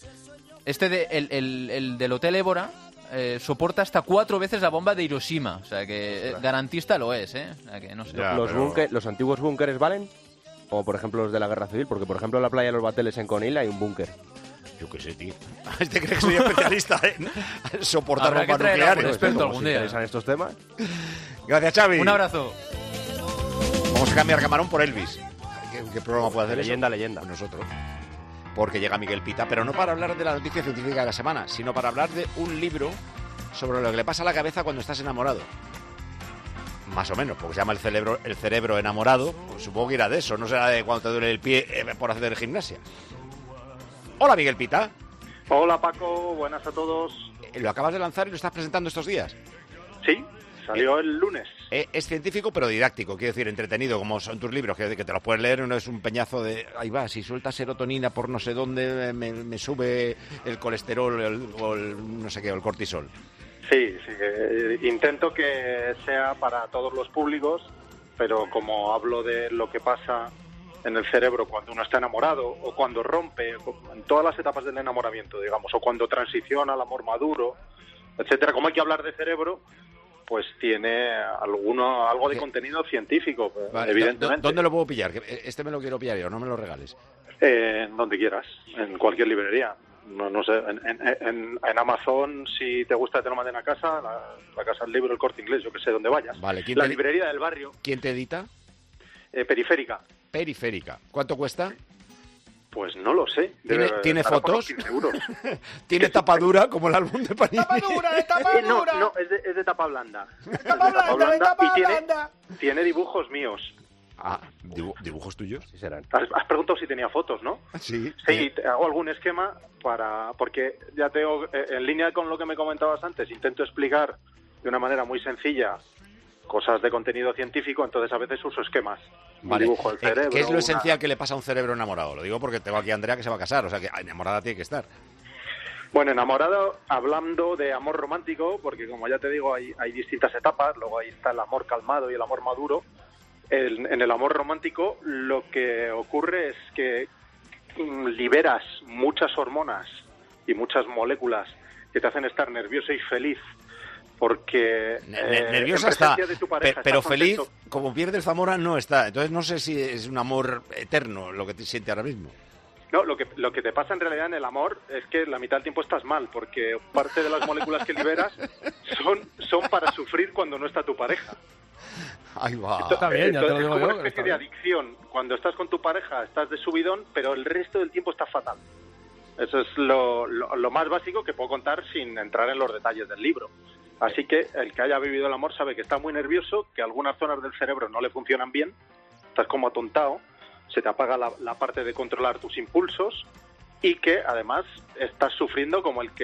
El del Hotel Évora soporta hasta 4 veces la bomba de Hiroshima. O sea que garantista lo es, ¿eh? O sea que no sé. Ya, los antiguos búnkeres valen, como por ejemplo los de la Guerra Civil, porque por ejemplo en la playa de los Bateles en Conil hay un búnker. Yo qué sé, tío. ¿Te crees que soy especialista en soportar bombas nucleares? Experto algún día. ¿Interesan estos temas? Gracias, Xavi. Un abrazo. Vamos a cambiar Camarón por Elvis. ¿Qué programa puede hacer Leyenda. Con nosotros. Porque llega Miguel Pita, pero no para hablar de la noticia científica de la semana, sino para hablar de un libro sobre lo que le pasa a la cabeza cuando estás enamorado. Más o menos, porque se llama El cerebro enamorado. Pues supongo que irá de eso, no será de cuando te duele el pie por hacer gimnasia. Hola, Miguel Pita. Hola, Paco. Buenas a todos. ¿Lo acabas de lanzar y lo estás presentando estos días? Sí, salió el lunes. Es científico, pero didáctico, quiero decir, entretenido, como son tus libros, que te los puedes leer, no es un peñazo de, ahí va, si suelta serotonina por no sé dónde, me sube el colesterol o el no sé qué, o el cortisol. Sí, intento que sea para todos los públicos, pero como hablo de lo que pasa en el cerebro cuando uno está enamorado o cuando rompe, en todas las etapas del enamoramiento, digamos, o cuando transiciona al amor maduro, etcétera, como hay que hablar de cerebro, pues tiene algo de contenido científico, vale, evidentemente. ¿Dónde lo puedo pillar? Este me lo quiero pillar yo, no me lo regales. Donde quieras, en cualquier librería. No sé, en Amazon, si te gusta te lo manden a casa, la casa del libro, el Corte Inglés, yo que sé, donde vayas. Vale, la librería del barrio. ¿Quién te edita? Periférica. Periférica. ¿Cuánto cuesta? Pues no lo sé. ¿Tiene fotos? ¿Tiene tapadura como el álbum de Panini? No, es de tapa blanda. Tapa blanda. Y tiene dibujos míos. Ah, ¿dibujos tuyos? Sí serán. Has preguntado si tenía fotos, ¿no? Sí. Sí, hago algún esquema porque ya tengo, en línea con lo que me comentabas antes, intento explicar de una manera muy sencilla cosas de contenido científico, entonces a veces uso esquemas. Vale. Dibujo el cerebro. ¿Qué es lo esencial que le pasa a un cerebro enamorado? Lo digo porque tengo aquí a Andrea que se va a casar, o sea que enamorada tiene que estar. Bueno, enamorado, hablando de amor romántico, porque como ya te digo, hay distintas etapas, luego ahí está el amor calmado y el amor maduro. En el amor romántico lo que ocurre es que liberas muchas hormonas y muchas moléculas que te hacen estar nervioso y feliz, porque nerviosa está, pero feliz, como pierdes Zamora, no está. Entonces no sé si es un amor eterno lo que te siente ahora mismo. No, lo que te pasa en realidad en el amor es que la mitad del tiempo estás mal, porque parte de las moléculas que liberas son para sufrir cuando no está tu pareja. Ahí va. Está bien, ya te lo digo es como yo. una especie de adicción. Cuando estás con tu pareja estás de subidón, pero el resto del tiempo estás fatal. Eso es lo más básico que puedo contar sin entrar en los detalles del libro. Así que el que haya vivido el amor sabe que está muy nervioso, que algunas zonas del cerebro no le funcionan bien, estás como atontado, se te apaga la parte de controlar tus impulsos y que además estás sufriendo como el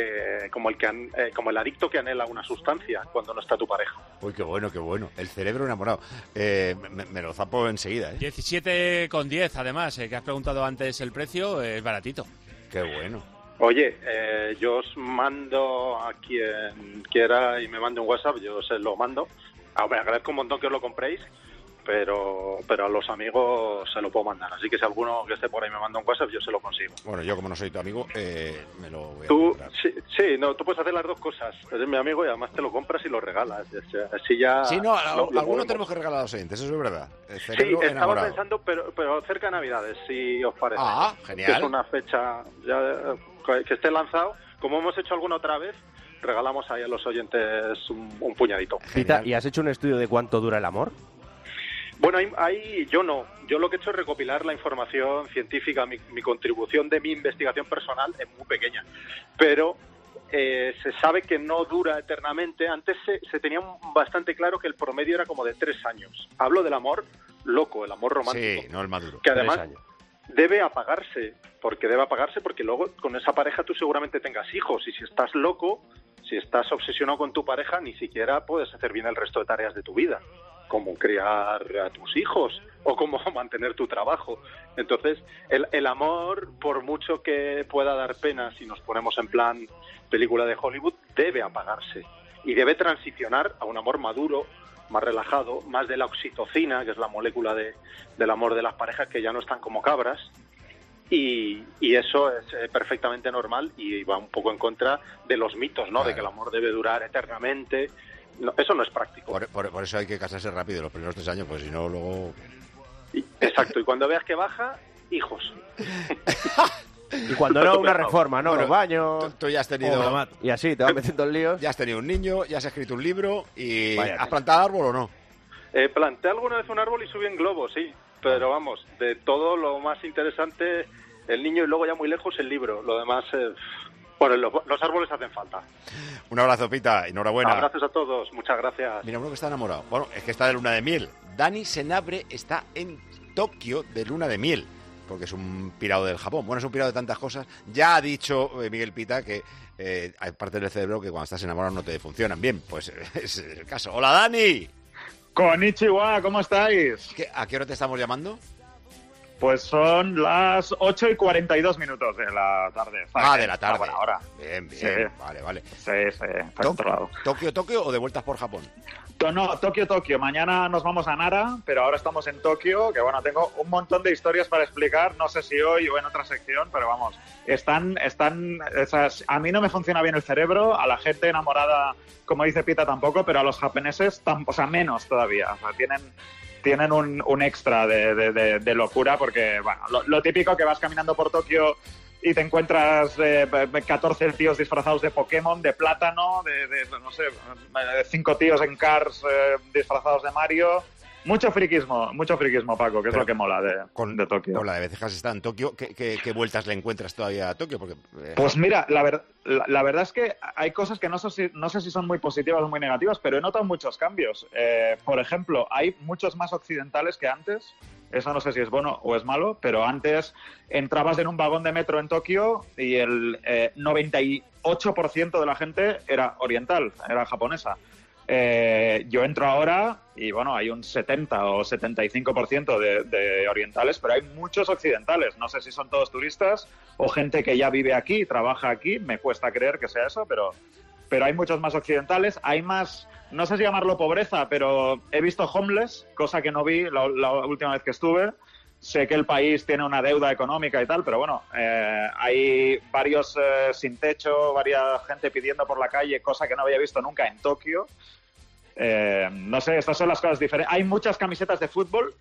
adicto que anhela una sustancia cuando no está tu pareja. Uy, qué bueno, qué bueno. El cerebro enamorado. Me lo zapo enseguida, 17,10 además, que has preguntado antes el precio, es baratito. Qué bueno. Oye, yo os mando a quien quiera y me mande un WhatsApp, yo se lo mando. Me agradezco un montón que os lo compréis, pero a los amigos se lo puedo mandar. Así que si alguno que esté por ahí me manda un WhatsApp, yo se lo consigo. Bueno, yo como no soy tu amigo, me lo voy a tú comprar. Sí, no, tú puedes hacer las dos cosas. Eres mi amigo y además te lo compras y lo regalas. Así ya... Sí, no, algunos tenemos que regalar a los oyentes, eso es verdad. Sí, estaba pensando, pero cerca de Navidades, si os parece. Ah, genial. Que es una fecha ya que esté lanzado. Como hemos hecho alguna otra vez, regalamos ahí a los oyentes un puñadito. Pita, ¿y has hecho un estudio de cuánto dura el amor? Bueno, ahí yo no. Yo lo que he hecho es recopilar la información científica. Mi contribución de mi investigación personal es muy pequeña. Pero se sabe que no dura eternamente. Antes se tenía bastante claro que el promedio era como de 3 años. Hablo del amor loco, el amor romántico. Sí, no el maduro. Que además debe apagarse porque luego con esa pareja tú seguramente tengas hijos. Y si estás loco, si estás obsesionado con tu pareja, ni siquiera puedes hacer bien el resto de tareas de tu vida, como criar a tus hijos o como mantener tu trabajo. Entonces, el amor, por mucho que pueda dar pena si nos ponemos en plan película de Hollywood, debe apagarse y debe transicionar a un amor maduro, más relajado, más de la oxitocina, que es la molécula del amor de las parejas, que ya no están como cabras. Y eso es perfectamente normal y va un poco en contra de los mitos, ¿no? Claro. De que el amor debe durar eternamente. No, eso no es práctico. Por eso hay que casarse rápido los primeros 3 años, pues si no, luego... Exacto, y cuando veas que baja, hijos. Y cuando no, una reforma, ¿no? Bueno, los baños... Tú ya has tenido... Y así, te vas metiendo en líos. Ya has tenido un niño, ya has escrito un libro y... ¿Has plantado árbol o no? Planté alguna vez un árbol y subí en globo, sí. Pero vamos, de todo lo más interesante, el niño y luego ya muy lejos el libro. Lo demás... Bueno, los árboles hacen falta. Un abrazo, Pita. Enhorabuena. Abrazos a todos. Muchas gracias. Mira, uno que está enamorado. Bueno, es que está de luna de miel. Dani Senabre está en Tokio de luna de miel, porque es un pirado del Japón. Bueno, es un pirado de tantas cosas. Ya ha dicho Miguel Pita que hay partes del cerebro que cuando estás enamorado no te funcionan bien. Pues es el caso. ¡Hola, Dani! Konnichiwa, ¿cómo estáis? ¿A qué hora te estamos llamando? Pues son las 8:42 de la tarde. De la tarde. Buena hora. Bien, Sí. Vale. Sí, está controlado. ¿Tokio o de vueltas por Japón? No, Tokio. Mañana nos vamos a Nara, pero ahora estamos en Tokio, que bueno, tengo un montón de historias para explicar, no sé si hoy o en otra sección, pero vamos, a mí no me funciona bien el cerebro, a la gente enamorada, como dice Pita, tampoco, pero a los japoneses, menos todavía, o sea, tienen un extra de locura, porque bueno, lo típico que vas caminando por Tokio y te encuentras 14 tíos disfrazados de Pokémon, de plátano, no sé, 5 tíos en Cars disfrazados de Mario. Mucho friquismo, Paco, que es lo que mola de Tokio. Con la de veces está en Tokio, ¿qué vueltas le encuentras todavía a Tokio? Porque, Pues mira, la verdad es que hay cosas que no sé si son muy positivas o muy negativas, pero he notado muchos cambios. Por ejemplo, hay muchos más occidentales que antes. Eso no sé si es bueno o es malo, pero antes entrabas en un vagón de metro en Tokio y el 98% de la gente era oriental, era japonesa. Yo entro ahora y bueno, hay un 70 o 75% de orientales, pero hay muchos occidentales. No sé si son todos turistas o gente que ya vive aquí, trabaja aquí. Me cuesta creer que sea eso, pero hay muchos más occidentales. Hay más, no sé si llamarlo pobreza, pero he visto homeless, cosa que no vi la última vez que estuve. Sé que el país tiene una deuda económica y tal, pero bueno, hay varios sin techo, varias gente pidiendo por la calle, cosa que no había visto nunca en Tokio. No sé, estas son las cosas diferentes. Hay muchas camisetas de fútbol.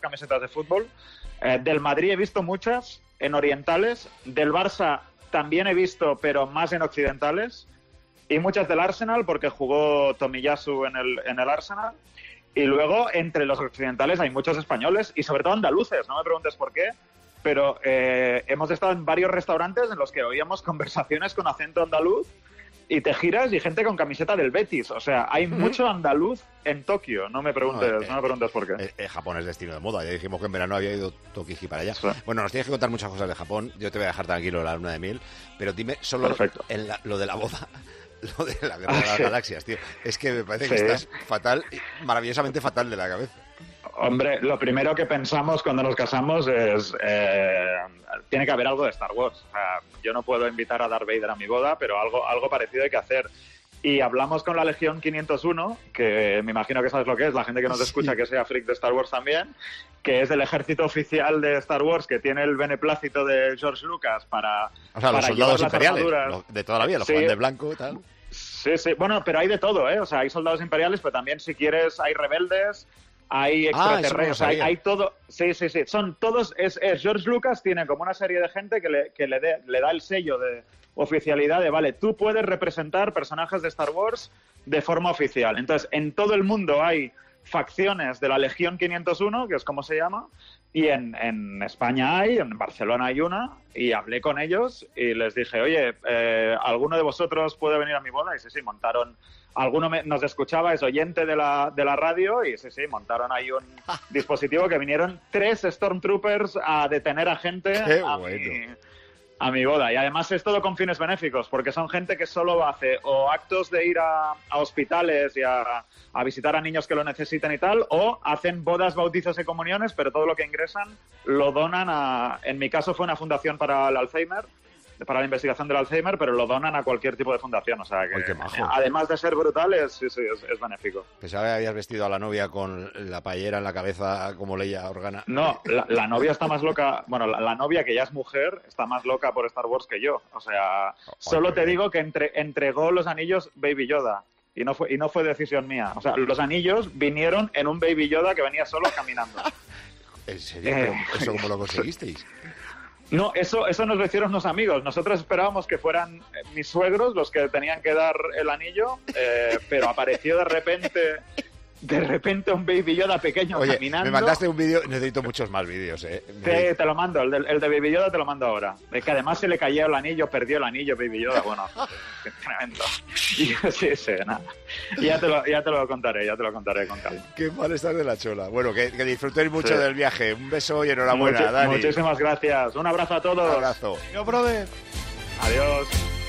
Del Madrid he visto muchas en orientales. Del Barça también he visto, pero más en occidentales. Y muchas del Arsenal, porque jugó Tomiyasu en el Arsenal. Y luego, entre los occidentales hay muchos españoles y sobre todo andaluces. No me preguntes por qué, pero hemos estado en varios restaurantes en los que oíamos conversaciones con acento andaluz y te giras y gente con camiseta del Betis. O sea, hay mucho andaluz en Tokio. No me preguntes por qué. Japón es destino de moda. Ya dijimos que en verano había ido Tokiji para allá. Bueno, nos tienes que contar muchas cosas de Japón. Yo te voy a dejar tranquilo la luna de miel. Pero dime solo lo de la boda. Lo de la guerra de las galaxias, tío. Es que me parece que estás fatal, maravillosamente fatal de la cabeza. Hombre, lo primero que pensamos cuando nos casamos es tiene que haber algo de Star Wars. O sea, yo no puedo invitar a Darth Vader a mi boda, pero algo parecido hay que hacer. Y hablamos con la Legión 501, que me imagino que sabes lo que es, la gente que nos escucha que sea freak de Star Wars también, que es el ejército oficial de Star Wars, que tiene el beneplácito de George Lucas para los soldados imperiales, de toda la vida, los que van de blanco y tal. Sí. Bueno, pero hay de todo, ¿eh? O sea, hay soldados imperiales, pero también, si quieres, hay rebeldes, hay extraterrestres, hay todo. Sí. Son todos. Es George Lucas tiene como una serie de gente que le da el sello de oficialidad de, vale, tú puedes representar personajes de Star Wars de forma oficial. Entonces, en todo el mundo hay facciones de la Legión 501, que es como se llama, y en España hay, en Barcelona hay una, y hablé con ellos y les dije, oye, ¿alguno de vosotros puede venir a mi boda? Y sí, montaron, alguno nos escuchaba, es oyente de la radio, y sí, montaron ahí un dispositivo que vinieron 3 Stormtroopers a detener a gente a mi boda. Y además es todo con fines benéficos, porque son gente que solo hace o actos de ir a hospitales y a visitar a niños que lo necesiten y tal, o hacen bodas, bautizos y comuniones, pero todo lo que ingresan lo donan en mi caso fue una fundación para el Alzheimer, para la investigación del Alzheimer, pero lo donan a cualquier tipo de fundación. O sea que, además de ser brutal, es benéfico. Pensaba que habías vestido a la novia con la paellera en la cabeza como Leia Organa. No, la novia está más loca. Bueno, la novia, que ya es mujer, está más loca por Star Wars que yo. O sea, solo te digo que entregó los anillos Baby Yoda. Y no fue decisión mía. O sea, los anillos vinieron en un Baby Yoda que venía solo caminando. ¿En serio? ¿Eso cómo lo conseguisteis? No, eso nos lo hicieron unos amigos. Nosotros esperábamos que fueran mis suegros los que tenían que dar el anillo, pero apareció de repente un Baby Yoda pequeño caminando. Me mandaste un vídeo, necesito muchos más vídeos, Te lo mando, el de Baby Yoda te lo mando ahora. Que además se le cayó el anillo, perdió el anillo Baby Yoda, bueno, tremendo. Sí, nada. Ya te lo contaré con calma. Qué mal estás de la chola. Bueno, que disfrutéis mucho del viaje. Un beso y enhorabuena, Dani. Muchísimas gracias. Un abrazo a todos. Un abrazo. Yo, brother. Adiós.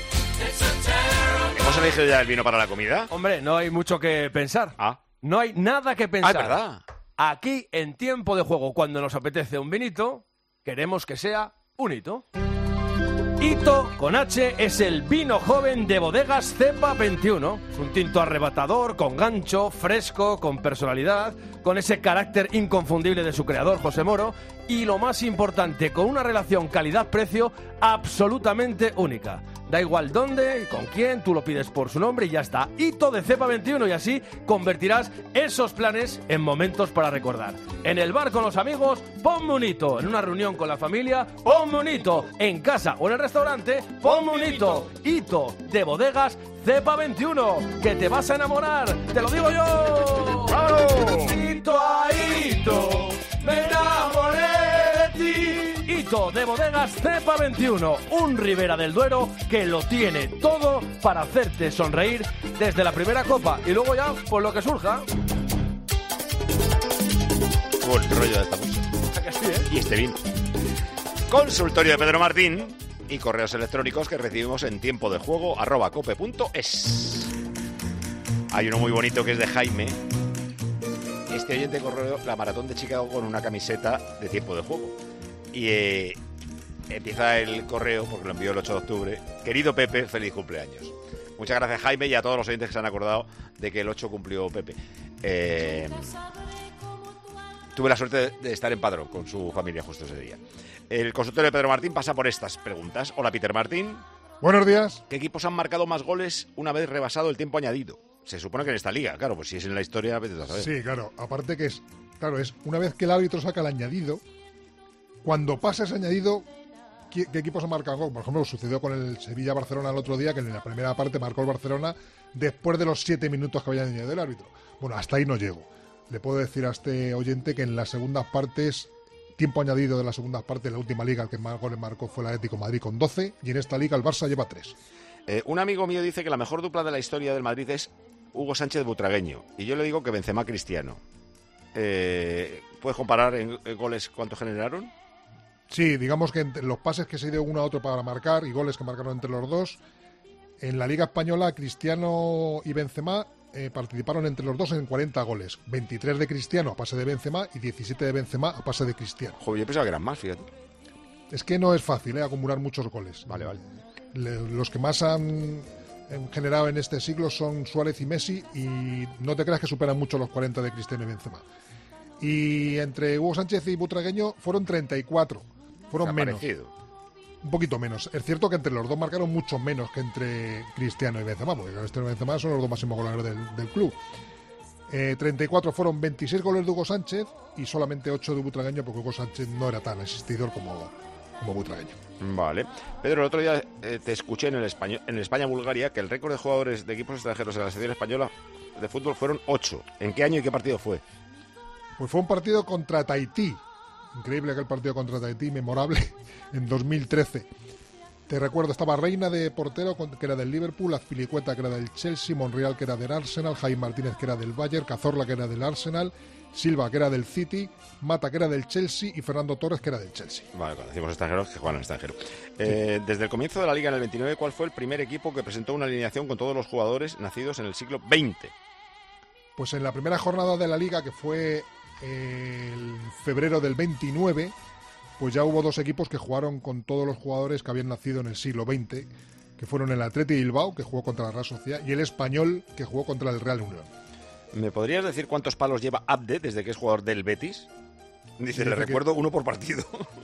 ¿Hemos elegido ya el vino para la comida? Hombre, no hay mucho que pensar. No hay nada que pensar. Es verdad. Aquí, en Tiempo de Juego, cuando nos apetece un vinito, queremos que sea un hito. Hito, con H, es el vino joven de Bodegas Cepa 21. Es un tinto arrebatador, con gancho, fresco, con personalidad, con ese carácter inconfundible de su creador, José Moro, y lo más importante, con una relación calidad-precio absolutamente única. Da igual dónde y con quién, tú lo pides por su nombre y ya está. Hito de Cepa 21, y así convertirás esos planes en momentos para recordar. En el bar con los amigos, ponme un hito. En una reunión con la familia, ponme un hito. En casa o en el restaurante, ponme un hito. Hito de Bodegas Cepa 21, que te vas a enamorar, te lo digo yo. ¡Claro! Hito a hito, me enamoré de ti. Hito de Bodegas Cepa 21, un Ribera del Duero que lo tiene todo para hacerte sonreír desde la primera copa y luego ya por lo que surja. Buen rollo de esta música. Que sí, ¿eh? Y este vino. Consultorio de Pedro Martín y correos electrónicos que recibimos en tiempodejuego@cope.es. Hay uno muy bonito que es de Jaime. Este oyente corrió la maratón de Chicago con una camiseta de Tiempo de Juego. Y empieza el correo, porque lo envió el 8 de octubre. Querido Pepe, feliz cumpleaños. Muchas gracias, Jaime, y a todos los oyentes que se han acordado de que el 8 cumplió Pepe. Tuve la suerte de estar en Padrón con su familia justo ese día. El consultorio de Pedro Martín pasa por estas preguntas. Hola, Peter Martín. Buenos días. ¿Qué equipos han marcado más goles una vez rebasado el tiempo añadido? Se supone que en esta liga, claro, pues si es en la historia, vete a saber. Sí, claro. Aparte que es una vez que el árbitro saca el añadido, cuando pasa ese añadido, ¿qué equipos han marcado gol? Por ejemplo, sucedió con el Sevilla-Barcelona el otro día, que en la primera parte marcó el Barcelona después de los 7 minutos que había añadido el árbitro. Bueno, hasta ahí no llego. Le puedo decir a este oyente que en las segundas partes, tiempo añadido de las segundas partes, en la última liga el que más goles marcó fue el Atlético de Madrid con 12, y en esta liga el Barça lleva 3. Un amigo mío dice que la mejor dupla de la historia del Madrid es Hugo Sánchez Butragueño. Y yo le digo que Benzema Cristiano. ¿Puedes comparar en goles cuánto generaron? Sí, digamos que entre los pases que se dio uno a otro para marcar y goles que marcaron entre los dos, en la Liga Española Cristiano y Benzema participaron entre los dos en 40 goles. 23 de Cristiano a pase de Benzema y 17 de Benzema a pase de Cristiano. Joder, yo pensaba que eran más, fíjate. Es que no es fácil acumular muchos goles. Vale. Los que más han generado en este siglo son Suárez y Messi, y no te creas que superan mucho los 40 de Cristiano y Benzema. Y entre Hugo Sánchez y Butragueño fueron 34. Fueron menos. Un poquito menos. Es cierto que entre los dos marcaron mucho menos que entre Cristiano y Benzema, porque Cristiano y Benzema son los dos máximos goleadores del club. 34 fueron 26 goles de Hugo Sánchez y solamente 8 de Butragueño, porque Hugo Sánchez no era tan asistidor como Butragueño. Vale. Pedro, el otro día te escuché en el España-Bulgaria que el récord de jugadores de equipos extranjeros en la selección española de fútbol fueron 8. ¿En qué año y qué partido fue? Pues fue un partido contra Tahití. Increíble aquel partido contra Tahití, memorable, en 2013. Te recuerdo, estaba Reina de portero, que era del Liverpool, Azpilicueta, que era del Chelsea, Monreal, que era del Arsenal, Jaime Martínez, que era del Bayern, Cazorla, que era del Arsenal, Silva, que era del City, Mata, que era del Chelsea, y Fernando Torres, que era del Chelsea. Vale, cuando decimos extranjeros, que juegan al extranjero. Desde el comienzo de la Liga en el 29, ¿cuál fue el primer equipo que presentó una alineación con todos los jugadores nacidos en el siglo XX? Pues en la primera jornada de la Liga, que fue el febrero del 29, pues ya hubo dos equipos que jugaron con todos los jugadores que habían nacido en el siglo XX, que fueron el Athletic Bilbao, que jugó contra la Real Sociedad, y el Español, que jugó contra el Real Unión. ¿Me podrías decir cuántos palos lleva Abde desde que es jugador del Betis? Dice, le recuerdo uno por partido.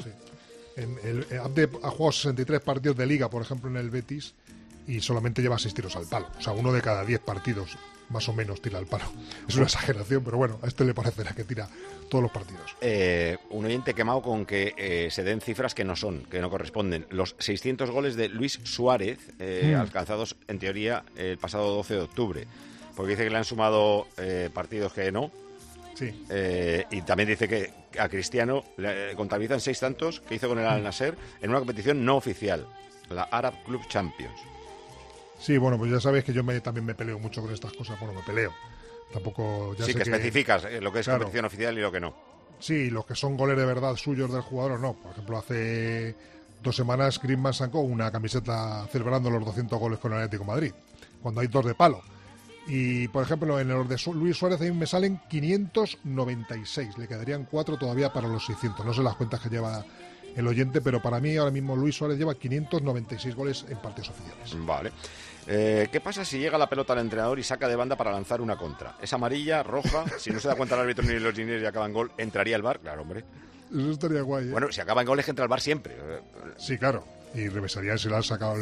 Sí. Abde ha jugado 63 partidos de Liga, por ejemplo, en el Betis, y solamente lleva 6 tiros al palo. O sea, uno de cada 10 partidos más o menos tira al palo. Es una exageración, pero bueno, a este le parecerá que tira todos los partidos. Un oyente quemado con que se den cifras que no corresponden. Los 600 goles de Luis Suárez, alcanzados en teoría el pasado 12 de octubre. Porque dice que le han sumado partidos que no. Sí. Y también dice que a Cristiano le contabilizan 6 tantos que hizo con el Al Nasser en una competición no oficial, la Arab Club Champions. Sí, bueno, pues ya sabéis que yo también me peleo mucho con estas cosas. Bueno, me peleo. Tampoco... Ya sí, sé que especificas lo que es competición oficial y lo que no. Sí, los que son goles de verdad suyos del jugador o no. Por ejemplo, hace 2 semanas Griezmann sacó una camiseta celebrando los 200 goles con el Atlético de Madrid, cuando hay 2 de palo. Y, por ejemplo, en los de Luis Suárez a mí me salen 596. Le quedarían 4 todavía para los 600. No sé las cuentas que lleva el oyente, pero para mí ahora mismo Luis Suárez lleva 596 goles en partidos oficiales. Vale. ¿Qué pasa si llega la pelota al entrenador y saca de banda para lanzar una contra? ¿Es amarilla, roja? Si no se da cuenta el árbitro ni los dineros y acaba en gol, ¿entraría el VAR? Claro, hombre. Eso estaría guay, ¿eh? Bueno, si acaba en gol es que entra el VAR siempre. Sí, claro. Y revisaría si le ha sacado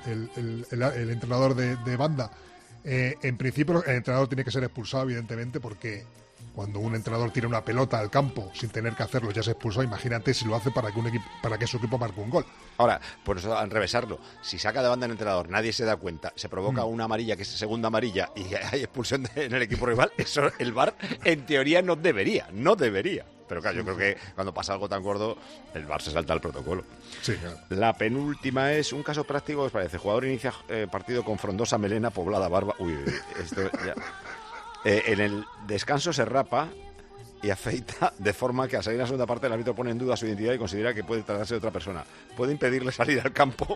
el entrenador de banda. En principio, el entrenador tiene que ser expulsado, evidentemente, porque cuando un entrenador tira una pelota al campo sin tener que hacerlo, ya se expulsó. Imagínate si lo hace para que su equipo marque un gol. Ahora, por eso, al revésarlo, si saca de banda el entrenador, nadie se da cuenta, se provoca una amarilla que es segunda amarilla y hay expulsión en el equipo rival, eso el VAR en teoría no debería. Pero claro, yo creo que cuando pasa algo tan gordo, el VAR se salta al protocolo. Sí, claro. La penúltima es un caso práctico, os parece. Jugador inicia partido con frondosa melena, poblada barba. Uy, esto ya. En el descanso se rapa y afeita de forma que al salir a la segunda parte el árbitro pone en duda su identidad y considera que puede tratarse de otra persona. ¿Puede impedirle salir al campo?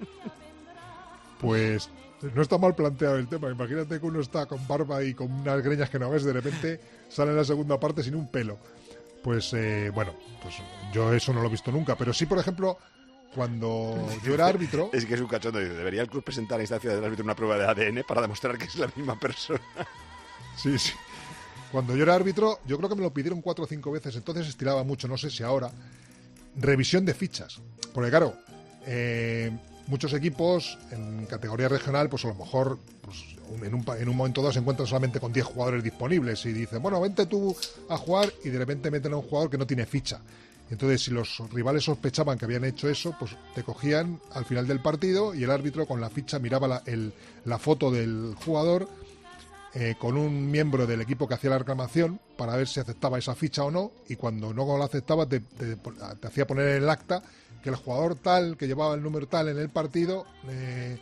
Pues no está mal planteado el tema. Imagínate que uno está con barba y con unas greñas que no ves, de repente sale en la segunda parte sin un pelo. Pues bueno, pues yo eso no lo he visto nunca. Pero sí, por ejemplo, cuando yo era árbitro... Es que es un cachondo. Dice, ¿debería el club presentar a instancia del árbitro una prueba de ADN para demostrar que es la misma persona? Sí. Cuando yo era árbitro, yo creo que me lo pidieron 4 o 5 veces, entonces estiraba mucho, no sé si ahora. Revisión de fichas. Porque claro, muchos equipos en categoría regional, pues a lo mejor pues, en un momento dado se encuentran solamente con 10 jugadores disponibles y dicen, bueno, vente tú a jugar, y de repente meten a un jugador que no tiene ficha. Entonces, si los rivales sospechaban que habían hecho eso, pues te cogían al final del partido y el árbitro con la ficha miraba la foto del jugador con un miembro del equipo que hacía la reclamación para ver si aceptaba esa ficha o no, y cuando no la aceptaba te hacía poner en el acta que el jugador tal, que llevaba el número tal en el partido,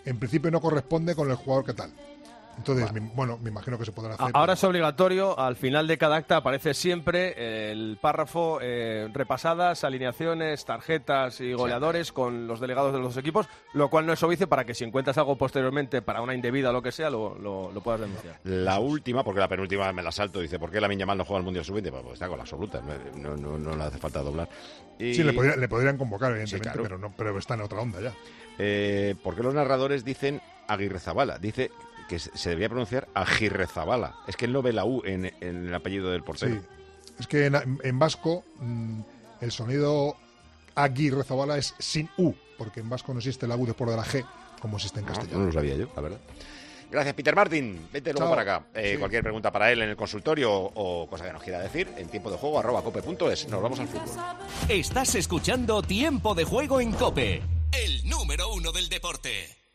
en principio no corresponde con el jugador que tal. Entonces, me imagino que se podrá hacer. Ahora es obligatorio, al final de cada acta aparece siempre el párrafo repasadas, alineaciones, tarjetas y goleadores con los delegados de los dos equipos, lo cual no es obvio para que si encuentras algo posteriormente para una indebida o lo que sea, lo puedas denunciar. La última, porque la penúltima me la salto, dice, ¿por qué Lamine Yamal no juega al Mundial Sub-20? Pues está con la absoluta, no le hace falta doblar. Y... Sí, le podrían convocar, evidentemente, sí, claro. pero está en otra onda ya. ¿Por qué los narradores dicen Aguirrezabala? Dice que se debería pronunciar Agirrezabala. Es que él no ve la U en el apellido del portero. Sí, es que en vasco el sonido Agirrezabala es sin U, porque en vasco no existe la U después de la G, como existe en castellano. No lo sabía yo, la verdad. Gracias, Peter Martin. Vete luego para acá. Sí. Cualquier pregunta para él en el consultorio o cosa que nos quiera decir, en tiempo de juego @cope.es. Nos vamos al fútbol. Estás escuchando Tiempo de Juego en COPE, el número 1 del deporte.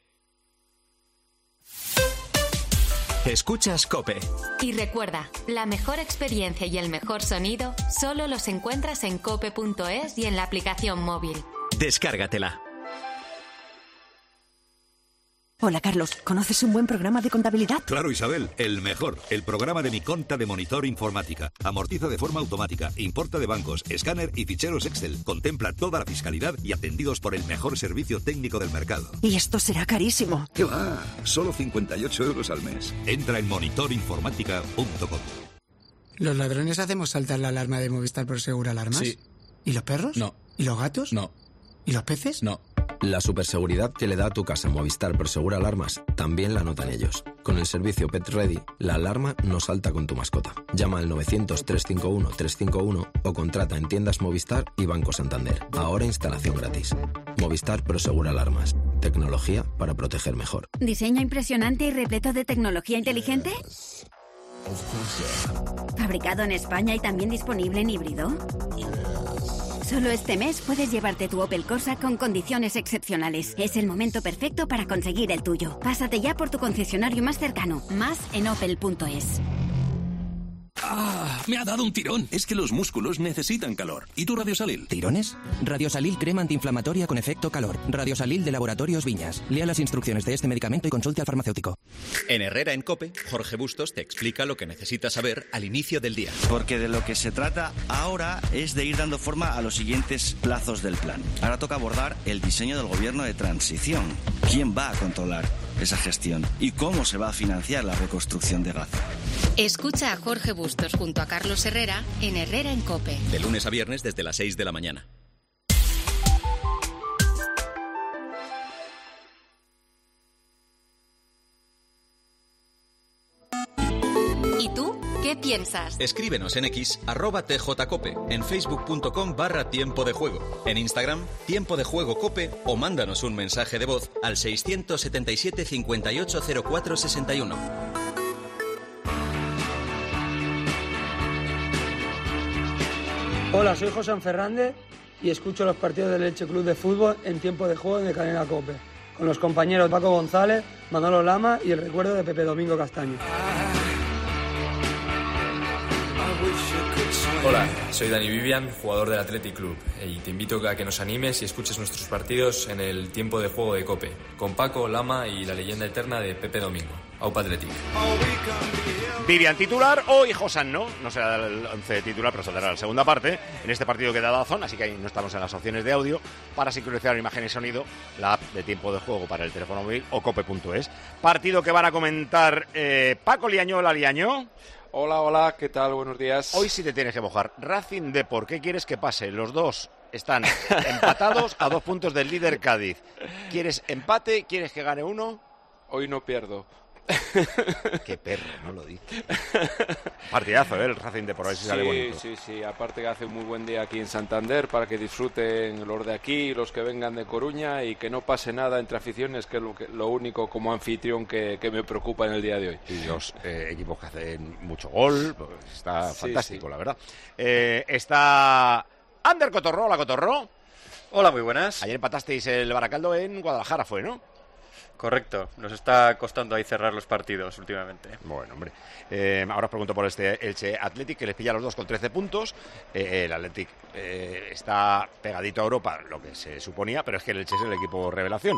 Escuchas COPE. Y recuerda, la mejor experiencia y el mejor sonido solo los encuentras en cope.es y en la aplicación móvil. Descárgatela. Hola, Carlos. ¿Conoces un buen programa de contabilidad? Claro, Isabel. El mejor. El programa de Mi Conta de Monitor Informática. Amortiza de forma automática, importa de bancos, escáner y ficheros Excel. Contempla toda la fiscalidad y atendidos por el mejor servicio técnico del mercado. Y esto será carísimo. ¿Qué va? Solo 58 euros al mes. Entra en monitorinformática.com. ¿Los ladrones hacemos saltar la alarma de Movistar Prosegur Alarmas? Sí. ¿Y los perros? No. ¿Y los gatos? No. ¿Y los peces? No. La superseguridad que le da a tu casa Movistar Prosegur Alarmas también la notan ellos. Con el servicio Pet Ready, la alarma no salta con tu mascota. Llama al 900-351-351 o contrata en tiendas Movistar y Banco Santander. Ahora instalación gratis. Movistar Prosegur Alarmas. Tecnología para proteger mejor. ¿Diseño impresionante y repleto de tecnología inteligente? ¿Fabricado en España y también disponible en híbrido? Solo este mes puedes llevarte tu Opel Corsa con condiciones excepcionales. Es el momento perfecto para conseguir el tuyo. Pásate ya por tu concesionario más cercano. Más en opel.es. ¡Ah! Me ha dado un tirón. Es que los músculos necesitan calor. ¿Y tu Radiosalil? ¿Tirones? Radiosalil crema antiinflamatoria con efecto calor. Radiosalil de Laboratorios Viñas. Lea las instrucciones de este medicamento y consulte al farmacéutico. En Herrera en COPE, Jorge Bustos te explica lo que necesitas saber al inicio del día. Porque de lo que se trata ahora es de ir dando forma a los siguientes plazos del plan. Ahora toca abordar el diseño del gobierno de transición. ¿Quién va a controlar esa gestión? ¿Y cómo se va a financiar la reconstrucción de Gaza? Escucha a Jorge Bustos junto a Carlos Herrera en Herrera en COPE. De lunes a viernes desde las 6 de la mañana. ¿Y tú? ¿Qué piensas? Escríbenos en X, @tjcope, en facebook.com/tiempo de juego, en Instagram, Tiempo de Juego Cope, o mándanos un mensaje de voz al 677 58 04 61. Hola, soy José Fernández y escucho los partidos del Elche Club de Fútbol en Tiempo de Juego de Cadena COPE, con los compañeros Paco González, Manolo Lama y el recuerdo de Pepe Domingo Castaño. Hola, soy Dani Vivian, jugador del Athletic Club, y te invito a que nos animes y escuches nuestros partidos en el Tiempo de Juego de COPE, con Paco, Lama y la leyenda eterna de Pepe Domingo. Aupa Athletic. Vivian titular, hoy Josan no será el 11 titular, pero saldrá la segunda parte en este partido que da Dazón, así que ahí no estamos en las opciones de audio para sincronizar imagen y sonido, la app de Tiempo de Juego para el teléfono móvil o cope.es. Partido que van a comentar Paco Liaño. Hola, Liaño. Hola, ¿qué tal? Buenos días. Hoy sí te tienes que mojar. Racing Depor, ¿qué quieres que pase? Los dos están empatados a 2 puntos del líder Cádiz. ¿Quieres empate? ¿Quieres que gane uno? Hoy no pierdo. Qué perro, no lo dices. Partidazo, el Racing Depor, a ver si sale bonito. Sí, aparte que hace un muy buen día aquí en Santander para que disfruten los de aquí, los que vengan de Coruña, y que no pase nada entre aficiones, que es lo único como anfitrión que me preocupa en el día de hoy. Y los equipos que hacen mucho gol, pues está fantástico, la verdad. Está Ander Cotorro. Hola, Cotorro. Hola, muy buenas. Ayer empatasteis el Baracaldo en Guadalajara, fue, ¿no? Correcto, nos está costando ahí cerrar los partidos últimamente. Bueno, hombre. Ahora os pregunto por este Elche Athletic, que les pilla a los dos con 13 puntos. El Athletic está pegadito a Europa, lo que se suponía, pero es que el Elche es el equipo revelación.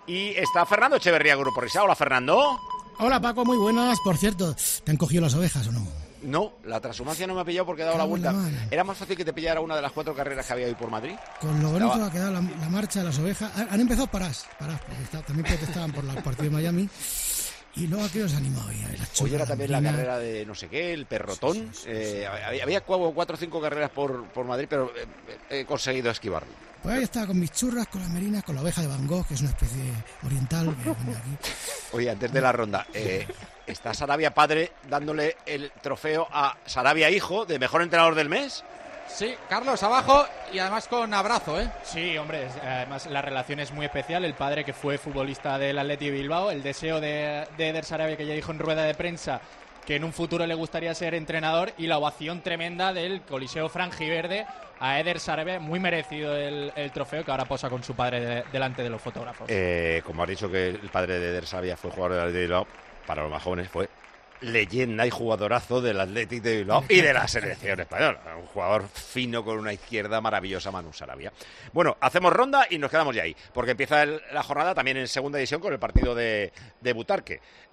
Y está Fernando Echeverría, Grupo Risa. Hola, Fernando. Hola, Paco, muy buenas. Por cierto, ¿te han cogido las ovejas o no? No, la transhumancia no me ha pillado porque he dado la vuelta. Era más fácil que te pillara una de las 4 carreras que había hoy por Madrid. Con lo bonito que ha quedado la marcha de las ovejas. Han empezado parás, porque también protestaban por el partido de Miami. Y luego aquello se animó. Hoy era también la carrera de no sé qué, el perrotón. Había 4 o 5 carreras por Madrid, pero he conseguido esquivarlo. Pues ahí estaba con mis churras, con las merinas, con la oveja de Van Gogh, que es una especie oriental. Oye, antes de la ronda, ¿está Sarabia padre dándole el trofeo a Sarabia hijo de mejor entrenador del mes? Sí, Carlos, abajo y además con abrazo, ¿eh? Sí, hombre, además la relación es muy especial. El padre, que fue futbolista del Athletic de Bilbao, el deseo de Eder Sarabia, que ya dijo en rueda de prensa que en un futuro le gustaría ser entrenador, y la ovación tremenda del Coliseo Franjiverde a Eder Sarabia. Muy merecido el trofeo, que ahora posa con su padre delante de los fotógrafos. Como has dicho que el padre de Eder Sarabia fue jugador del Athletic de Bilbao, para los más jóvenes fue leyenda y jugadorazo del Athletic de Bilbao y de la selección española. Un jugador fino con una izquierda maravillosa, Manu Sarabia. Bueno, hacemos ronda y nos quedamos ya ahí, porque empieza la jornada también en segunda división con el partido de Butarque.